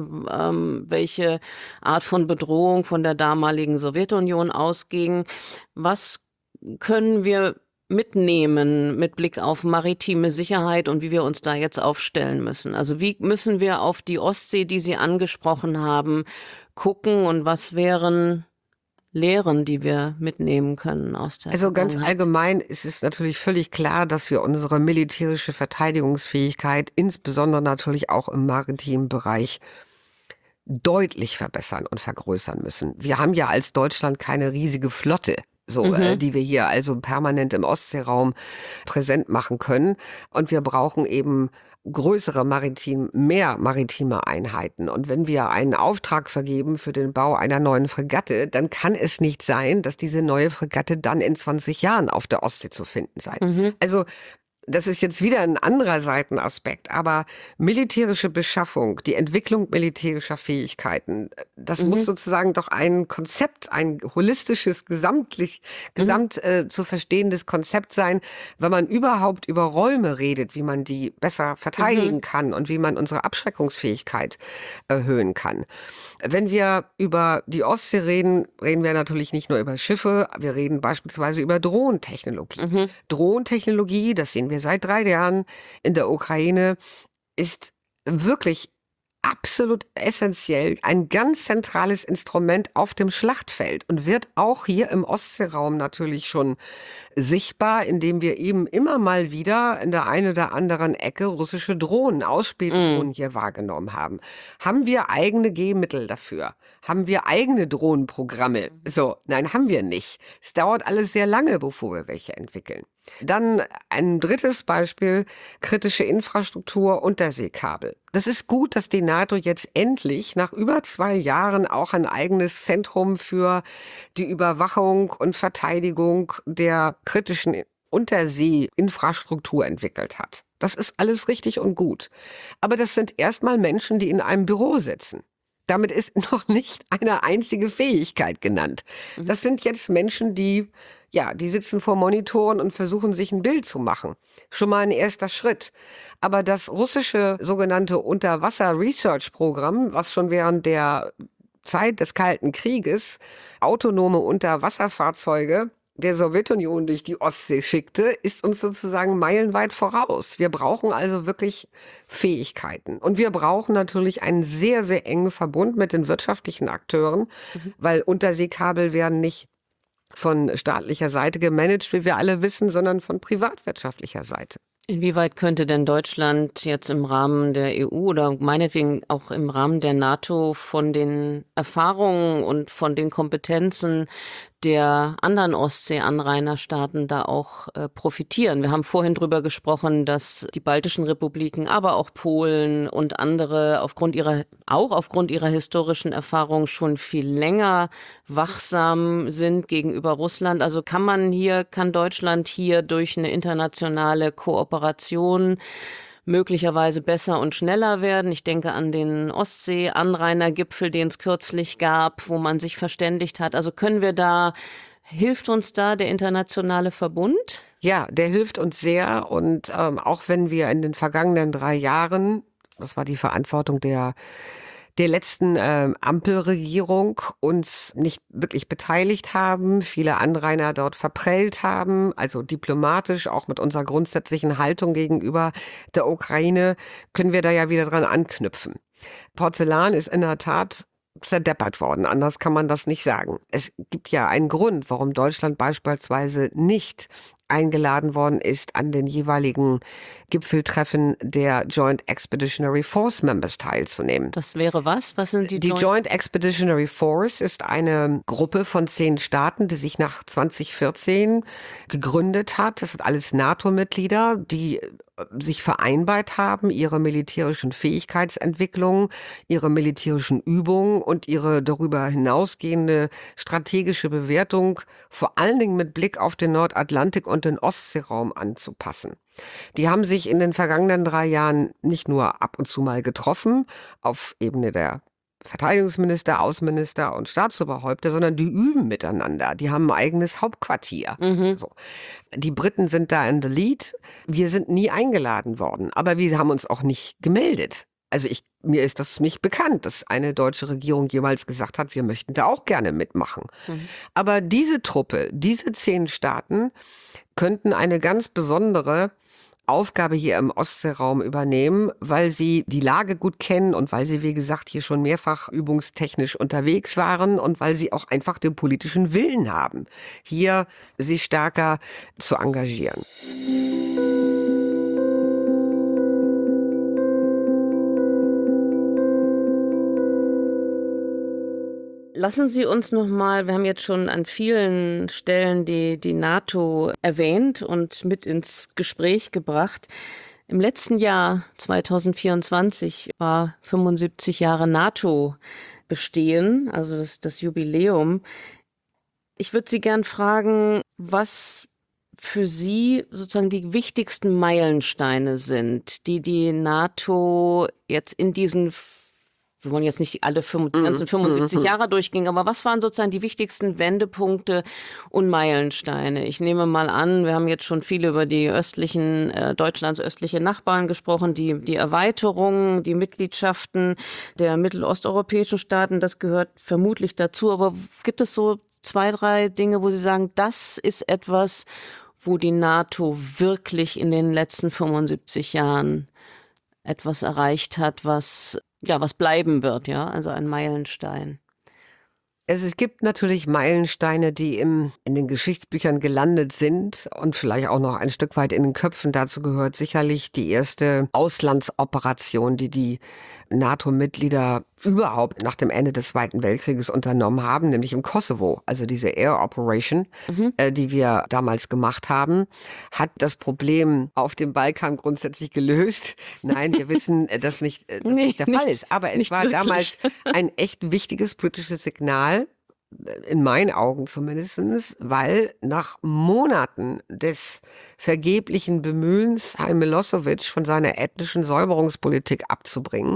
welche Art von Bedrohung von der damaligen Sowjetunion ausging, was können wir mitnehmen mit Blick auf maritime Sicherheit und wie wir uns da jetzt aufstellen müssen? Also wie müssen wir auf die Ostsee, die Sie angesprochen haben, gucken und was wären Lehren, die wir mitnehmen können aus der Also ganz Vergangenheit? allgemein ist es natürlich völlig klar, dass wir unsere militärische Verteidigungsfähigkeit, insbesondere natürlich auch im maritimen Bereich, deutlich verbessern und vergrößern müssen. Wir haben ja als Deutschland keine riesige Flotte, die wir hier also permanent im Ostseeraum präsent machen können. Und wir brauchen eben mehr maritime Einheiten. Und wenn wir einen Auftrag vergeben für den Bau einer neuen Fregatte, dann kann es nicht sein, dass diese neue Fregatte dann in 20 Jahren auf der Ostsee zu finden sein. Also das ist jetzt wieder ein anderer Seitenaspekt, aber militärische Beschaffung, die Entwicklung militärischer Fähigkeiten, das muss sozusagen doch ein Konzept, ein holistisches, gesamt zu verstehendes Konzept sein, wenn man überhaupt über Räume redet, wie man die besser verteidigen kann und wie man unsere Abschreckungsfähigkeit erhöhen kann. Wenn wir über die Ostsee reden, reden wir natürlich nicht nur über Schiffe, wir reden beispielsweise über Drohnentechnologie. Drohnentechnologie, das sehen wir seit 3 Jahren in der Ukraine, ist wirklich absolut essentiell, ein ganz zentrales Instrument auf dem Schlachtfeld und wird auch hier im Ostseeraum natürlich schon sichtbar, indem wir eben immer mal wieder in der einen oder anderen Ecke russische Drohnen, Ausspähdrohnen hier wahrgenommen haben. Haben wir eigene Gehmittel dafür? Haben wir eigene Drohnenprogramme? So, nein, haben wir nicht. Es dauert alles sehr lange, bevor wir welche entwickeln. Dann ein drittes Beispiel, kritische Infrastruktur, Unterseekabel. Das ist gut, dass die NATO jetzt endlich nach über 2 Jahren auch ein eigenes Zentrum für die Überwachung und Verteidigung der kritischen Unterseeinfrastruktur entwickelt hat. Das ist alles richtig und gut. Aber das sind erstmal Menschen, die in einem Büro sitzen. Damit ist noch nicht eine einzige Fähigkeit genannt. Das sind jetzt Menschen, die sitzen vor Monitoren und versuchen, sich ein Bild zu machen. Schon mal ein erster Schritt. Aber das russische sogenannte Unterwasser-Research-Programm, was schon während der Zeit des Kalten Krieges autonome Unterwasserfahrzeuge der Sowjetunion durch die Ostsee schickte, ist uns sozusagen meilenweit voraus. Wir brauchen also wirklich Fähigkeiten. Und wir brauchen natürlich einen sehr, sehr engen Verbund mit den wirtschaftlichen Akteuren, weil Unterseekabel werden nicht von staatlicher Seite gemanagt, wie wir alle wissen, sondern von privatwirtschaftlicher Seite. Inwieweit könnte denn Deutschland jetzt im Rahmen der EU oder meinetwegen auch im Rahmen der NATO von den Erfahrungen und von den Kompetenzen der anderen Ostsee-Anrainerstaaten da auch profitieren? Wir haben vorhin drüber gesprochen, dass die baltischen Republiken, aber auch Polen und andere aufgrund ihrer historischen Erfahrung schon viel länger wachsam sind gegenüber Russland. Also kann Deutschland hier durch eine internationale Kooperation möglicherweise besser und schneller werden. Ich denke an den Ostsee-Anrainergipfel, den es kürzlich gab, wo man sich verständigt hat. Also hilft uns da der internationale Verbund? Ja, der hilft uns sehr. Und auch wenn wir in den vergangenen 3 Jahren, das war die Verantwortung der letzten Ampelregierung, uns nicht wirklich beteiligt haben, viele Anrainer dort verprellt haben, also diplomatisch, auch mit unserer grundsätzlichen Haltung gegenüber der Ukraine, können wir da ja wieder dran anknüpfen. Porzellan ist in der Tat zerdeppert worden, anders kann man das nicht sagen. Es gibt ja einen Grund, warum Deutschland beispielsweise nicht eingeladen worden ist, an den jeweiligen Gipfeltreffen der Joint Expeditionary Force Members teilzunehmen. Das wäre was? Was sind Die Joint Expeditionary Force ist eine Gruppe von 10 Staaten, die sich nach 2014 gegründet hat. Das sind alles NATO-Mitglieder, die sich vereinbart haben, ihre militärischen Fähigkeitsentwicklung, ihre militärischen Übungen und ihre darüber hinausgehende strategische Bewertung vor allen Dingen mit Blick auf den Nordatlantik und den Ostseeraum anzupassen. Die haben sich in den vergangenen 3 Jahren nicht nur ab und zu mal getroffen, auf Ebene der Verteidigungsminister, Außenminister und Staatsoberhäupter, sondern die üben miteinander. Die haben ein eigenes Hauptquartier. So. Die Briten sind da in the lead. Wir sind nie eingeladen worden, aber wir haben uns auch nicht gemeldet. Also mir ist das nicht bekannt, dass eine deutsche Regierung jemals gesagt hat, wir möchten da auch gerne mitmachen. Aber diese Truppe, diese 10 Staaten könnten eine ganz besondere Aufgabe hier im Ostseeraum übernehmen, weil sie die Lage gut kennen und weil sie, wie gesagt, hier schon mehrfach übungstechnisch unterwegs waren und weil sie auch einfach den politischen Willen haben, hier sich stärker zu engagieren. Lassen Sie uns noch mal, wir haben jetzt schon an vielen Stellen die NATO erwähnt und mit ins Gespräch gebracht. Im letzten Jahr, 2024, war 75 Jahre NATO bestehen, also das Jubiläum. Ich würde Sie gern fragen, was für Sie sozusagen die wichtigsten Meilensteine sind, die NATO jetzt in diesen, wir wollen jetzt nicht alle ganzen 75 Jahre durchgehen, aber was waren sozusagen die wichtigsten Wendepunkte und Meilensteine? Ich nehme mal an, wir haben jetzt schon viel über die Deutschlands östliche Nachbarn gesprochen, die Erweiterung, die Mitgliedschaften der mittelosteuropäischen Staaten, das gehört vermutlich dazu. Aber gibt es so 2, 3 Dinge, wo Sie sagen, das ist etwas, wo die NATO wirklich in den letzten 75 Jahren etwas erreicht hat, was ja, was bleiben wird, ja, also ein Meilenstein. Es gibt natürlich Meilensteine, die in den Geschichtsbüchern gelandet sind und vielleicht auch noch ein Stück weit in den Köpfen. Dazu gehört sicherlich die erste Auslandsoperation, die NATO-Mitglieder überhaupt nach dem Ende des Zweiten Weltkrieges unternommen haben, nämlich im Kosovo. Also diese Air Operation, die wir damals gemacht haben, hat das Problem auf dem Balkan grundsätzlich gelöst. Nein, wir wissen, dass nicht, nicht der Fall ist. Aber es war damals ein echt wichtiges politisches Signal, in meinen Augen zumindest, weil nach Monaten des vergeblichen Bemühens, Herrn Milosevic von seiner ethnischen Säuberungspolitik abzubringen,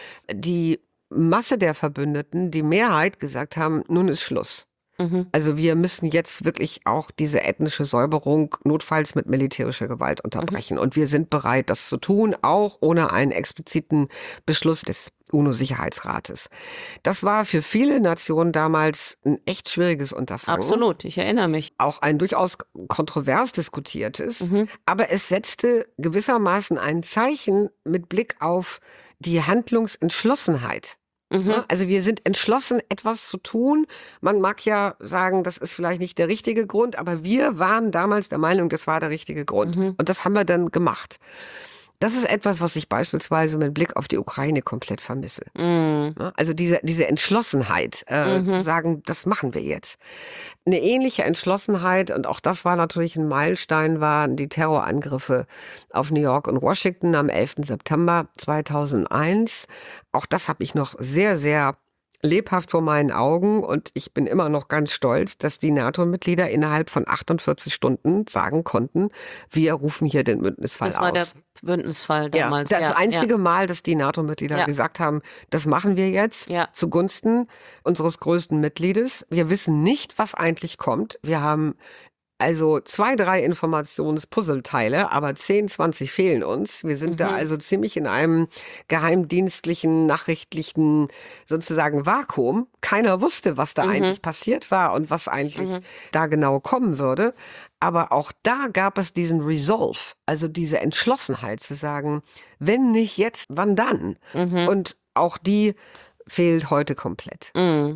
die Masse der Verbündeten, die Mehrheit gesagt haben, nun ist Schluss. Also wir müssen jetzt wirklich auch diese ethnische Säuberung notfalls mit militärischer Gewalt unterbrechen. Und wir sind bereit, das zu tun, auch ohne einen expliziten Beschluss des UNO-Sicherheitsrates. Das war für viele Nationen damals ein echt schwieriges Unterfangen. Absolut, ich erinnere mich. Auch ein durchaus kontrovers diskutiertes. Aber es setzte gewissermaßen ein Zeichen mit Blick auf die Handlungsentschlossenheit. Also wir sind entschlossen, etwas zu tun. Man mag ja sagen, das ist vielleicht nicht der richtige Grund, aber wir waren damals der Meinung, das war der richtige Grund. Und das haben wir dann gemacht. Das ist etwas, was ich beispielsweise mit Blick auf die Ukraine komplett vermisse. Also diese Entschlossenheit, zu sagen, das machen wir jetzt. Eine ähnliche Entschlossenheit, und auch das war natürlich ein Meilenstein, waren die Terrorangriffe auf New York und Washington am 11. September 2001. Auch das habe ich noch sehr, sehr lebhaft vor meinen Augen, und ich bin immer noch ganz stolz, dass die NATO-Mitglieder innerhalb von 48 Stunden sagen konnten, wir rufen hier den Bündnisfall aus. Das war der Bündnisfall damals. Ja, das einzige Mal, dass die NATO-Mitglieder gesagt haben, das machen wir jetzt zugunsten unseres größten Mitgliedes. Wir wissen nicht, was eigentlich kommt. Wir haben also 2, 3 Informationspuzzleteile, aber 10, 20 fehlen uns. Wir sind da also ziemlich in einem geheimdienstlichen, nachrichtlichen sozusagen Vakuum. Keiner wusste, was da eigentlich passiert war und was eigentlich da genau kommen würde. Aber auch da gab es diesen Resolve, also diese Entschlossenheit zu sagen, wenn nicht jetzt, wann dann? Und auch die fehlt heute komplett.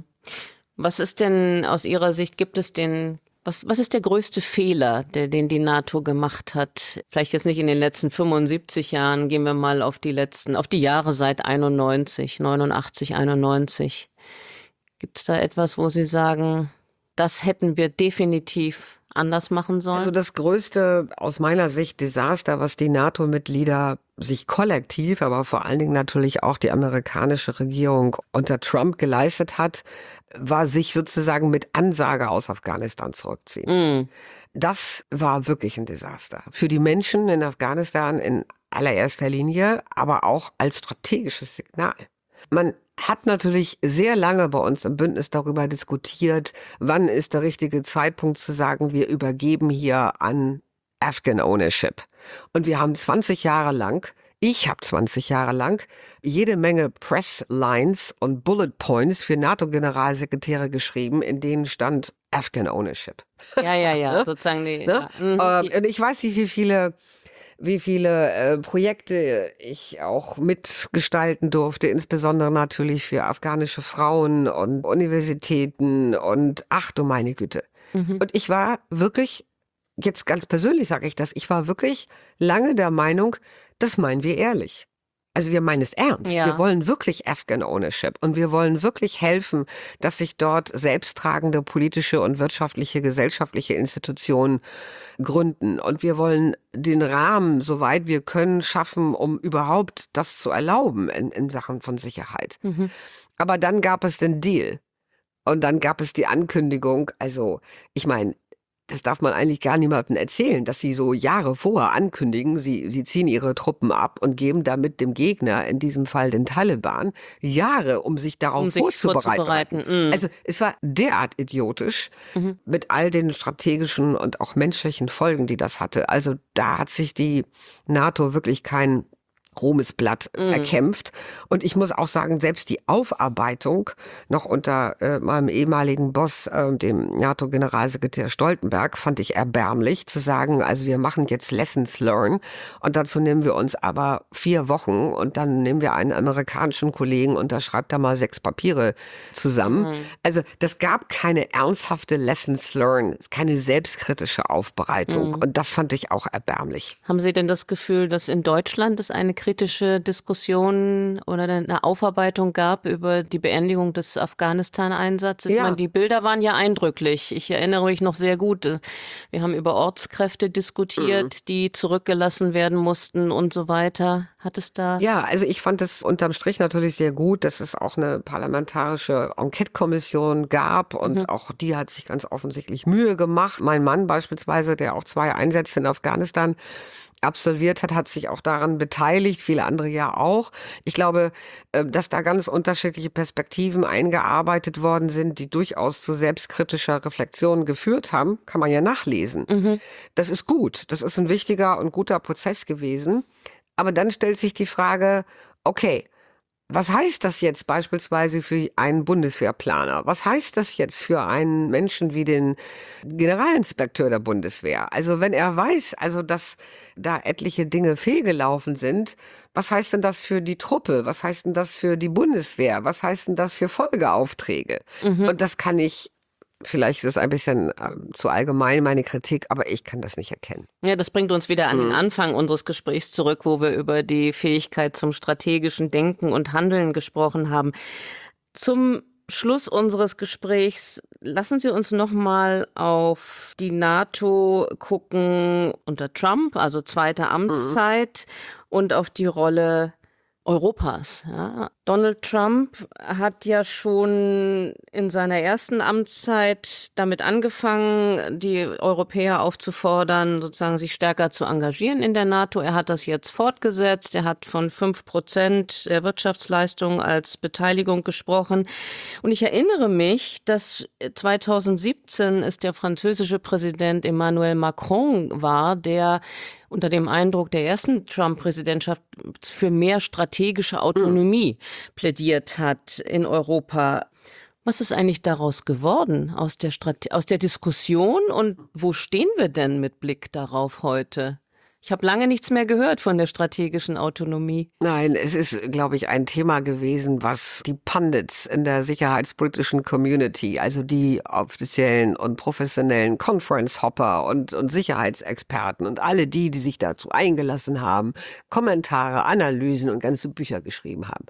Was ist denn aus Ihrer Sicht, was ist der größte Fehler, den die NATO gemacht hat? Vielleicht jetzt nicht in den letzten 75 Jahren, gehen wir mal auf die Jahre seit 89, 91. Gibt es da etwas, wo Sie sagen, das hätten wir definitiv anders machen sollen? Also das größte, aus meiner Sicht, Desaster, was die NATO-Mitglieder sich kollektiv, aber vor allen Dingen natürlich auch die amerikanische Regierung unter Trump geleistet hat, war sich sozusagen mit Ansage aus Afghanistan zurückziehen. Das war wirklich ein Desaster. Für die Menschen in Afghanistan in allererster Linie, aber auch als strategisches Signal. Man hat natürlich sehr lange bei uns im Bündnis darüber diskutiert, wann ist der richtige Zeitpunkt zu sagen, wir übergeben hier an Afghan Ownership. Und wir haben 20 Jahre lang, ich habe 20 Jahre lang jede Menge Presslines und Bullet Points für NATO-Generalsekretäre geschrieben, in denen stand Afghan Ownership. Ja, sozusagen die. Ne? Und ich weiß nicht, wie viele Projekte ich auch mitgestalten durfte, insbesondere natürlich für afghanische Frauen und Universitäten und ach du meine Güte. Und ich war wirklich, jetzt ganz persönlich sage ich das, ich war wirklich lange der Meinung, das meinen wir ehrlich. Also wir meinen es ernst. Ja. Wir wollen wirklich Afghan Ownership und wir wollen wirklich helfen, dass sich dort selbsttragende politische und wirtschaftliche, gesellschaftliche Institutionen gründen. Und wir wollen den Rahmen, soweit wir können, schaffen, um überhaupt das zu erlauben in Sachen von Sicherheit. Aber dann gab es den Deal. Und dann gab es die Ankündigung, also ich meine, das darf man eigentlich gar niemandem erzählen, dass sie so Jahre vorher ankündigen, sie ziehen ihre Truppen ab und geben damit dem Gegner, in diesem Fall den Taliban, Jahre, um sich darauf vorzubereiten. Also es war derart idiotisch mit all den strategischen und auch menschlichen Folgen, die das hatte. Also da hat sich die NATO wirklich kein Ruhmesblatt erkämpft. Und ich muss auch sagen, selbst die Aufarbeitung noch unter meinem ehemaligen Boss, dem NATO-Generalsekretär Stoltenberg, fand ich erbärmlich, zu sagen, also wir machen jetzt Lessons Learned und dazu nehmen wir uns aber 4 Wochen und dann nehmen wir einen amerikanischen Kollegen und da schreibt er mal 6 Papiere zusammen. Also das gab keine ernsthafte Lessons Learned, keine selbstkritische Aufbereitung und das fand ich auch erbärmlich. Haben Sie denn das Gefühl, dass in Deutschland es eine kritische Diskussion oder eine Aufarbeitung gab über die Beendigung des Afghanistan-Einsatzes? Ja. Ich meine, die Bilder waren ja eindrücklich. Ich erinnere mich noch sehr gut. Wir haben über Ortskräfte diskutiert, die zurückgelassen werden mussten und so weiter. Hat es da... Ja, also ich fand es unterm Strich natürlich sehr gut, dass es auch eine parlamentarische Enquete-Kommission gab und auch die hat sich ganz offensichtlich Mühe gemacht. Mein Mann beispielsweise, der auch 2 Einsätze in Afghanistan absolviert hat, hat sich auch daran beteiligt, viele andere ja auch. Ich glaube, dass da ganz unterschiedliche Perspektiven eingearbeitet worden sind, die durchaus zu selbstkritischer Reflexion geführt haben, kann man ja nachlesen. Das ist gut, das ist ein wichtiger und guter Prozess gewesen. Aber dann stellt sich die Frage, okay, was heißt das jetzt beispielsweise für einen Bundeswehrplaner? Was heißt das jetzt für einen Menschen wie den Generalinspekteur der Bundeswehr? Also wenn er weiß, also dass da etliche Dinge fehlgelaufen sind, was heißt denn das für die Truppe? Was heißt denn das für die Bundeswehr? Was heißt denn das für Folgeaufträge? Und das kann ich, vielleicht ist es ein bisschen zu allgemein, meine Kritik, aber ich kann das nicht erkennen. Ja, das bringt uns wieder an den Anfang unseres Gesprächs zurück, wo wir über die Fähigkeit zum strategischen Denken und Handeln gesprochen haben. Zum Schluss unseres Gesprächs lassen Sie uns noch mal auf die NATO gucken unter Trump, also 2. Amtszeit, und auf die Rolle Europas. Ja. Donald Trump hat ja schon in seiner ersten Amtszeit damit angefangen, die Europäer aufzufordern, sozusagen sich stärker zu engagieren in der NATO. Er hat das jetzt fortgesetzt. Er hat von 5% der Wirtschaftsleistung als Beteiligung gesprochen. Und ich erinnere mich, dass 2017 es der französische Präsident Emmanuel Macron war, der unter dem Eindruck der ersten Trump-Präsidentschaft für mehr strategische Autonomie plädiert hat in Europa. Was ist eigentlich daraus geworden aus der Diskussion und wo stehen wir denn mit Blick darauf heute? Ich habe lange nichts mehr gehört von der strategischen Autonomie. Nein, es ist, glaube ich, ein Thema gewesen, was die Pundits in der sicherheitspolitischen Community, also die offiziellen und professionellen Conference-Hopper und Sicherheitsexperten und alle die sich dazu eingelassen haben, Kommentare, Analysen und ganze Bücher geschrieben haben.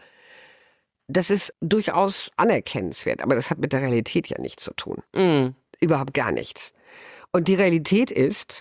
Das ist durchaus anerkennenswert, aber das hat mit der Realität ja nichts zu tun. Überhaupt gar nichts. Und die Realität ist,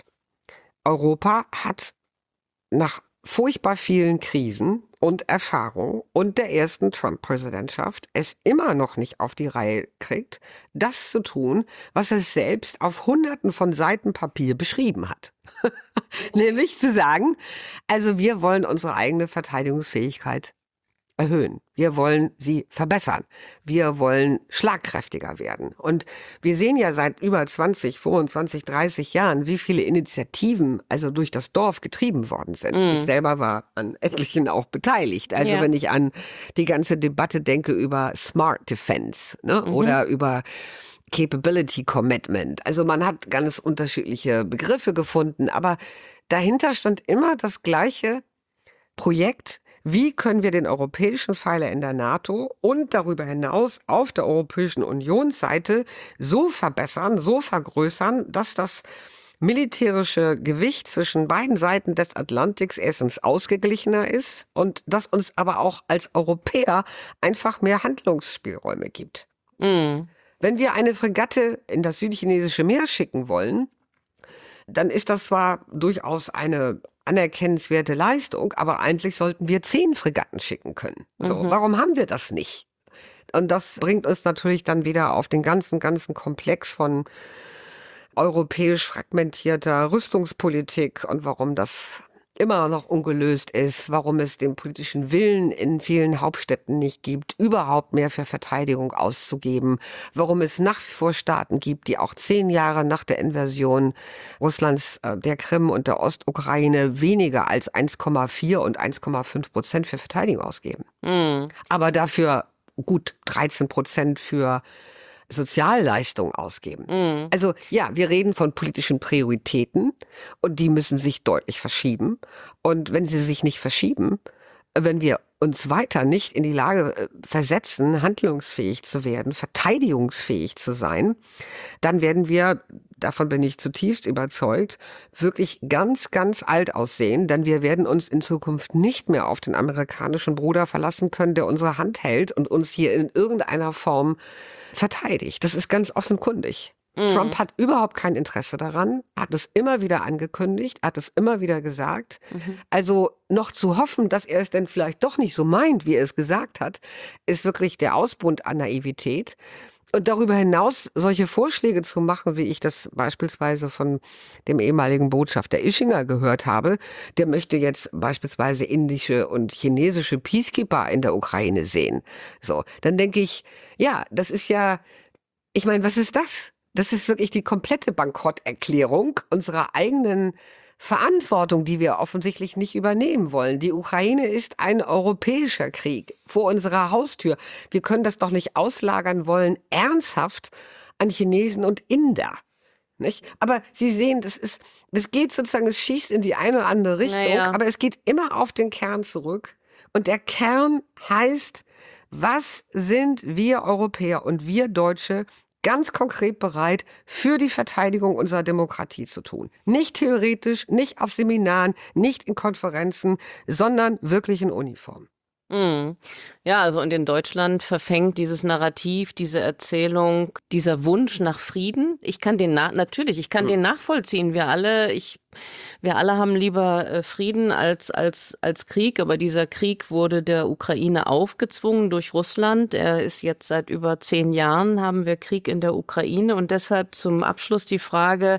Europa hat nach furchtbar vielen Krisen und Erfahrungen und der ersten Trump-Präsidentschaft es immer noch nicht auf die Reihe kriegt, das zu tun, was es selbst auf Hunderten von Seiten Papier beschrieben hat. Nämlich zu sagen, also wir wollen unsere eigene Verteidigungsfähigkeit erhöhen. Wir wollen sie verbessern. Wir wollen schlagkräftiger werden. Und wir sehen ja seit über 20, 25, 30 Jahren, wie viele Initiativen also durch das Dorf getrieben worden sind. Ich selber war an etlichen auch beteiligt. Also wenn ich an die ganze Debatte denke über Smart Defense, ne, oder über Capability Commitment. Also man hat ganz unterschiedliche Begriffe gefunden, aber dahinter stand immer das gleiche Projekt. Wie können wir den europäischen Pfeiler in der NATO und darüber hinaus auf der Europäischen Unionsseite so verbessern, so vergrößern, dass das militärische Gewicht zwischen beiden Seiten des Atlantiks erstens ausgeglichener ist und das uns aber auch als Europäer einfach mehr Handlungsspielräume gibt. Wenn wir eine Fregatte in das südchinesische Meer schicken wollen, dann ist das zwar durchaus eine anerkennenswerte Leistung, aber eigentlich sollten wir 10 Fregatten schicken können. So, warum haben wir das nicht? Und das bringt uns natürlich dann wieder auf den ganzen Komplex von europäisch fragmentierter Rüstungspolitik und warum das immer noch ungelöst ist, warum es den politischen Willen in vielen Hauptstädten nicht gibt, überhaupt mehr für Verteidigung auszugeben, warum es nach wie vor Staaten gibt, die auch 10 Jahre nach der Invasion Russlands der Krim und der Ostukraine weniger als 1,4 und 1,5% für Verteidigung ausgeben. Aber dafür gut 13% für Sozialleistungen ausgeben. Also ja, wir reden von politischen Prioritäten und die müssen sich deutlich verschieben. Und wenn sie sich nicht verschieben, wenn wir uns weiter nicht in die Lage versetzen, handlungsfähig zu werden, verteidigungsfähig zu sein, dann werden wir, davon bin ich zutiefst überzeugt, wirklich ganz, ganz alt aussehen, denn wir werden uns in Zukunft nicht mehr auf den amerikanischen Bruder verlassen können, der unsere Hand hält und uns hier in irgendeiner Form verteidigt. Das ist ganz offenkundig. Trump hat überhaupt kein Interesse daran, hat es immer wieder angekündigt, hat es immer wieder gesagt. Also noch zu hoffen, dass er es denn vielleicht doch nicht so meint, wie er es gesagt hat, ist wirklich der Ausbund an Naivität. Und darüber hinaus solche Vorschläge zu machen, wie ich das beispielsweise von dem ehemaligen Botschafter Ischinger gehört habe, der möchte jetzt beispielsweise indische und chinesische Peacekeeper in der Ukraine sehen. So, dann denke ich, ja, das ist ja, ich meine, was ist das? Das ist wirklich die komplette Bankrotterklärung unserer eigenen Verantwortung, die wir offensichtlich nicht übernehmen wollen. Die Ukraine ist ein europäischer Krieg vor unserer Haustür. Wir können das doch nicht auslagern wollen, ernsthaft an Chinesen und Inder. Nicht? Aber Sie sehen, das geht sozusagen, es schießt in die eine oder andere Richtung, aber es geht immer auf den Kern zurück. Und der Kern heißt, was sind wir Europäer und wir Deutsche ganz konkret bereit, für die Verteidigung unserer Demokratie zu tun. Nicht theoretisch, nicht auf Seminaren, nicht in Konferenzen, sondern wirklich in Uniform. Ja, also und in Deutschland verfängt dieses Narrativ, diese Erzählung, dieser Wunsch nach Frieden. Ich kann den natürlich, ich kann den nachvollziehen. Wir alle haben lieber Frieden als Krieg, aber dieser Krieg wurde der Ukraine aufgezwungen durch Russland. Er ist jetzt seit über 10 Jahren, haben wir Krieg in der Ukraine, und deshalb zum Abschluss die Frage: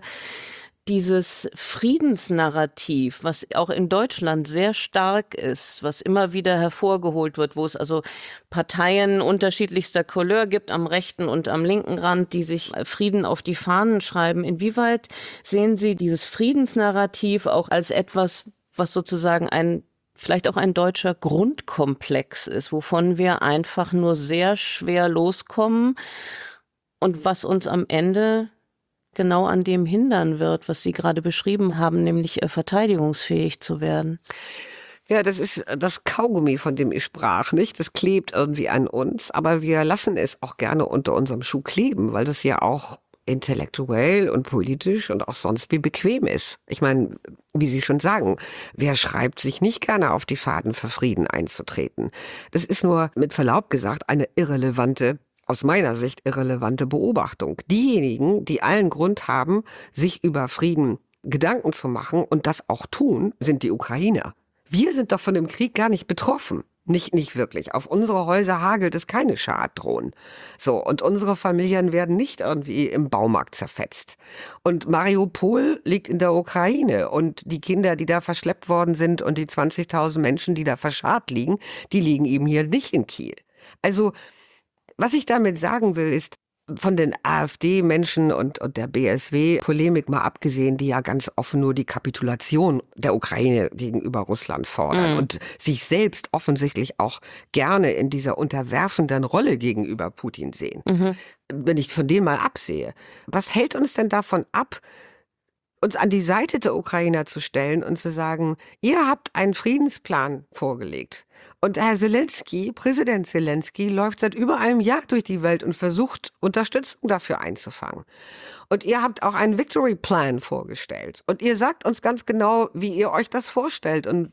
Dieses Friedensnarrativ, was auch in Deutschland sehr stark ist, was immer wieder hervorgeholt wird, wo es also Parteien unterschiedlichster Couleur gibt, am rechten und am linken Rand, die sich Frieden auf die Fahnen schreiben. Inwieweit sehen Sie dieses Friedensnarrativ auch als etwas, was sozusagen vielleicht auch ein deutscher Grundkomplex ist, wovon wir einfach nur sehr schwer loskommen und was uns am Ende genau an dem hindern wird, was Sie gerade beschrieben haben, nämlich verteidigungsfähig zu werden? Ja, das ist das Kaugummi, von dem ich sprach, nicht? Das klebt irgendwie an uns, aber wir lassen es auch gerne unter unserem Schuh kleben, weil das ja auch intellektuell und politisch und auch sonst wie bequem ist. Ich meine, wie Sie schon sagen, wer schreibt sich nicht gerne auf die Fahnen, für Frieden einzutreten? Das ist nur, mit Verlaub gesagt, eine aus meiner Sicht irrelevante Beobachtung. Diejenigen, die allen Grund haben, sich über Frieden Gedanken zu machen und das auch tun, sind die Ukrainer. Wir sind doch von dem Krieg gar nicht betroffen. Nicht wirklich. Auf unsere Häuser hagelt es keine Schadrohnen. So, und unsere Familien werden nicht irgendwie im Baumarkt zerfetzt. Und Mariupol liegt in der Ukraine und die Kinder, die da verschleppt worden sind und die 20.000 Menschen, die da verscharrt liegen, die liegen eben hier nicht in Kiel. Also, was ich damit sagen will, ist, von den AfD-Menschen und der BSW-Polemik mal abgesehen, die ja ganz offen nur die Kapitulation der Ukraine gegenüber Russland fordern und sich selbst offensichtlich auch gerne in dieser unterwerfenden Rolle gegenüber Putin sehen. Wenn ich von denen mal absehe, was hält uns denn davon ab, uns an die Seite der Ukrainer zu stellen und zu sagen, ihr habt einen Friedensplan vorgelegt. Und Herr Zelensky, Präsident Zelensky, läuft seit über einem Jahr durch die Welt und versucht, Unterstützung dafür einzufangen. Und ihr habt auch einen Victory Plan vorgestellt. Und ihr sagt uns ganz genau, wie ihr euch das vorstellt und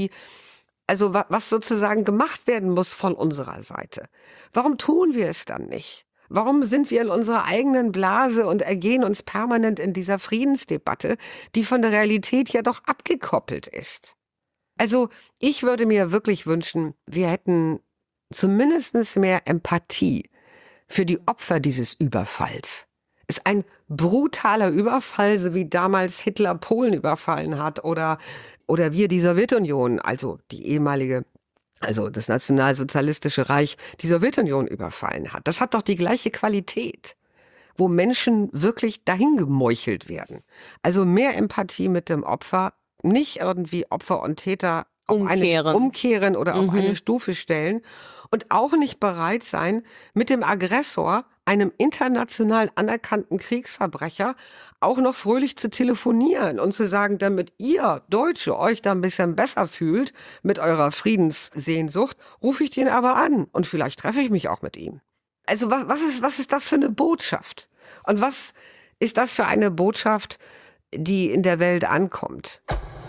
was sozusagen gemacht werden muss von unserer Seite. Warum tun wir es dann nicht? Warum sind wir in unserer eigenen Blase und ergehen uns permanent in dieser Friedensdebatte, die von der Realität ja doch abgekoppelt ist? Also ich würde mir wirklich wünschen, wir hätten zumindest mehr Empathie für die Opfer dieses Überfalls. ist ein brutaler Überfall, so wie damals Hitler Polen überfallen hat oder wir die Sowjetunion, also die ehemalige, also das nationalsozialistische Reich, die Sowjetunion überfallen hat. Das hat doch die gleiche Qualität, wo Menschen wirklich dahin gemeuchelt werden. Also mehr Empathie mit dem Opfer, nicht irgendwie Opfer und Täter umkehren oder auf eine Stufe stellen und auch nicht bereit sein, mit dem Aggressor, einem international anerkannten Kriegsverbrecher, auch noch fröhlich zu telefonieren und zu sagen, damit ihr Deutsche euch da ein bisschen besser fühlt mit eurer Friedenssehnsucht, rufe ich den aber an und vielleicht treffe ich mich auch mit ihm. Also was ist das für eine Botschaft? Und was ist das für eine Botschaft, die in der Welt ankommt?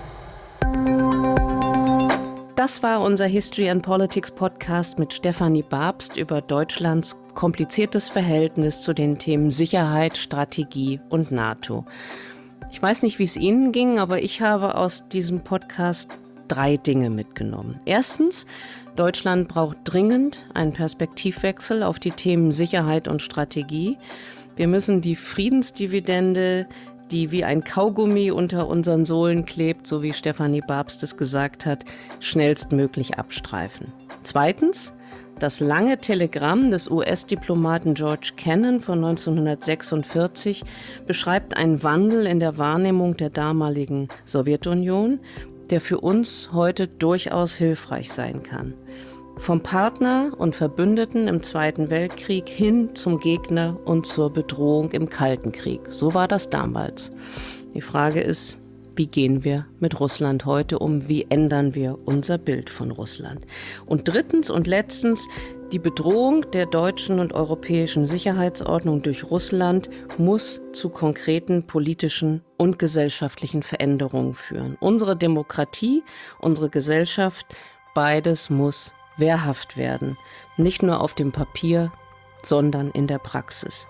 Das war unser History and Politics Podcast mit Stefanie Babst über Deutschlands kompliziertes Verhältnis zu den Themen Sicherheit, Strategie und NATO. Ich weiß nicht, wie es Ihnen ging, aber ich habe aus diesem Podcast 3 Dinge mitgenommen. Erstens, Deutschland braucht dringend einen Perspektivwechsel auf die Themen Sicherheit und Strategie. Wir müssen die Friedensdividende, die wie ein Kaugummi unter unseren Sohlen klebt, so wie Stefanie Babst es gesagt hat, schnellstmöglich abstreifen. Zweitens, das lange Telegramm des US-Diplomaten George Kennan von 1946 beschreibt einen Wandel in der Wahrnehmung der damaligen Sowjetunion, der für uns heute durchaus hilfreich sein kann. Vom Partner und Verbündeten im Zweiten Weltkrieg hin zum Gegner und zur Bedrohung im Kalten Krieg. So war das damals. Die Frage ist, wie gehen wir mit Russland heute um? Wie ändern wir unser Bild von Russland? Und drittens und letztens, die Bedrohung der deutschen und europäischen Sicherheitsordnung durch Russland muss zu konkreten politischen und gesellschaftlichen Veränderungen führen. Unsere Demokratie, unsere Gesellschaft, beides muss wehrhaft werden. Nicht nur auf dem Papier, sondern in der Praxis.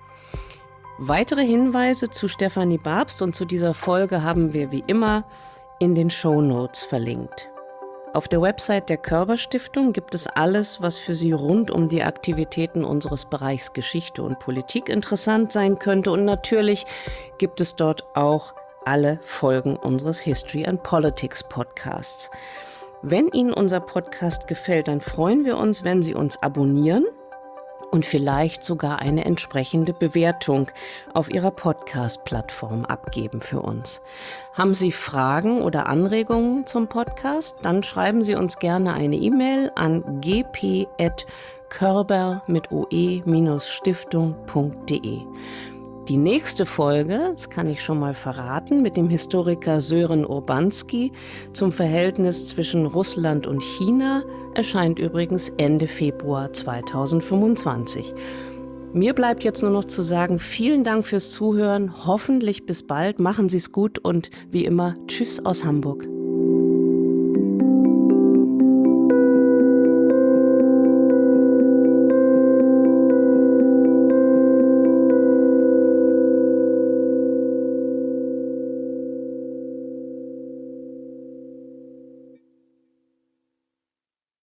Weitere Hinweise zu Stefanie Babst und zu dieser Folge haben wir wie immer in den Shownotes verlinkt. Auf der Website der Körber Stiftung gibt es alles, was für Sie rund um die Aktivitäten unseres Bereichs Geschichte und Politik interessant sein könnte. Und natürlich gibt es dort auch alle Folgen unseres History and Politics Podcasts. Wenn Ihnen unser Podcast gefällt, dann freuen wir uns, wenn Sie uns abonnieren und vielleicht sogar eine entsprechende Bewertung auf Ihrer Podcast-Plattform abgeben für uns. Haben Sie Fragen oder Anregungen zum Podcast? Dann schreiben Sie uns gerne eine E-Mail an gp@körber-stiftung.de. Die nächste Folge, das kann ich schon mal verraten, mit dem Historiker Sören Urbanski zum Verhältnis zwischen Russland und China erscheint übrigens Ende Februar 2025. Mir bleibt jetzt nur noch zu sagen, vielen Dank fürs Zuhören, hoffentlich bis bald, machen Sie es gut und wie immer, tschüss aus Hamburg.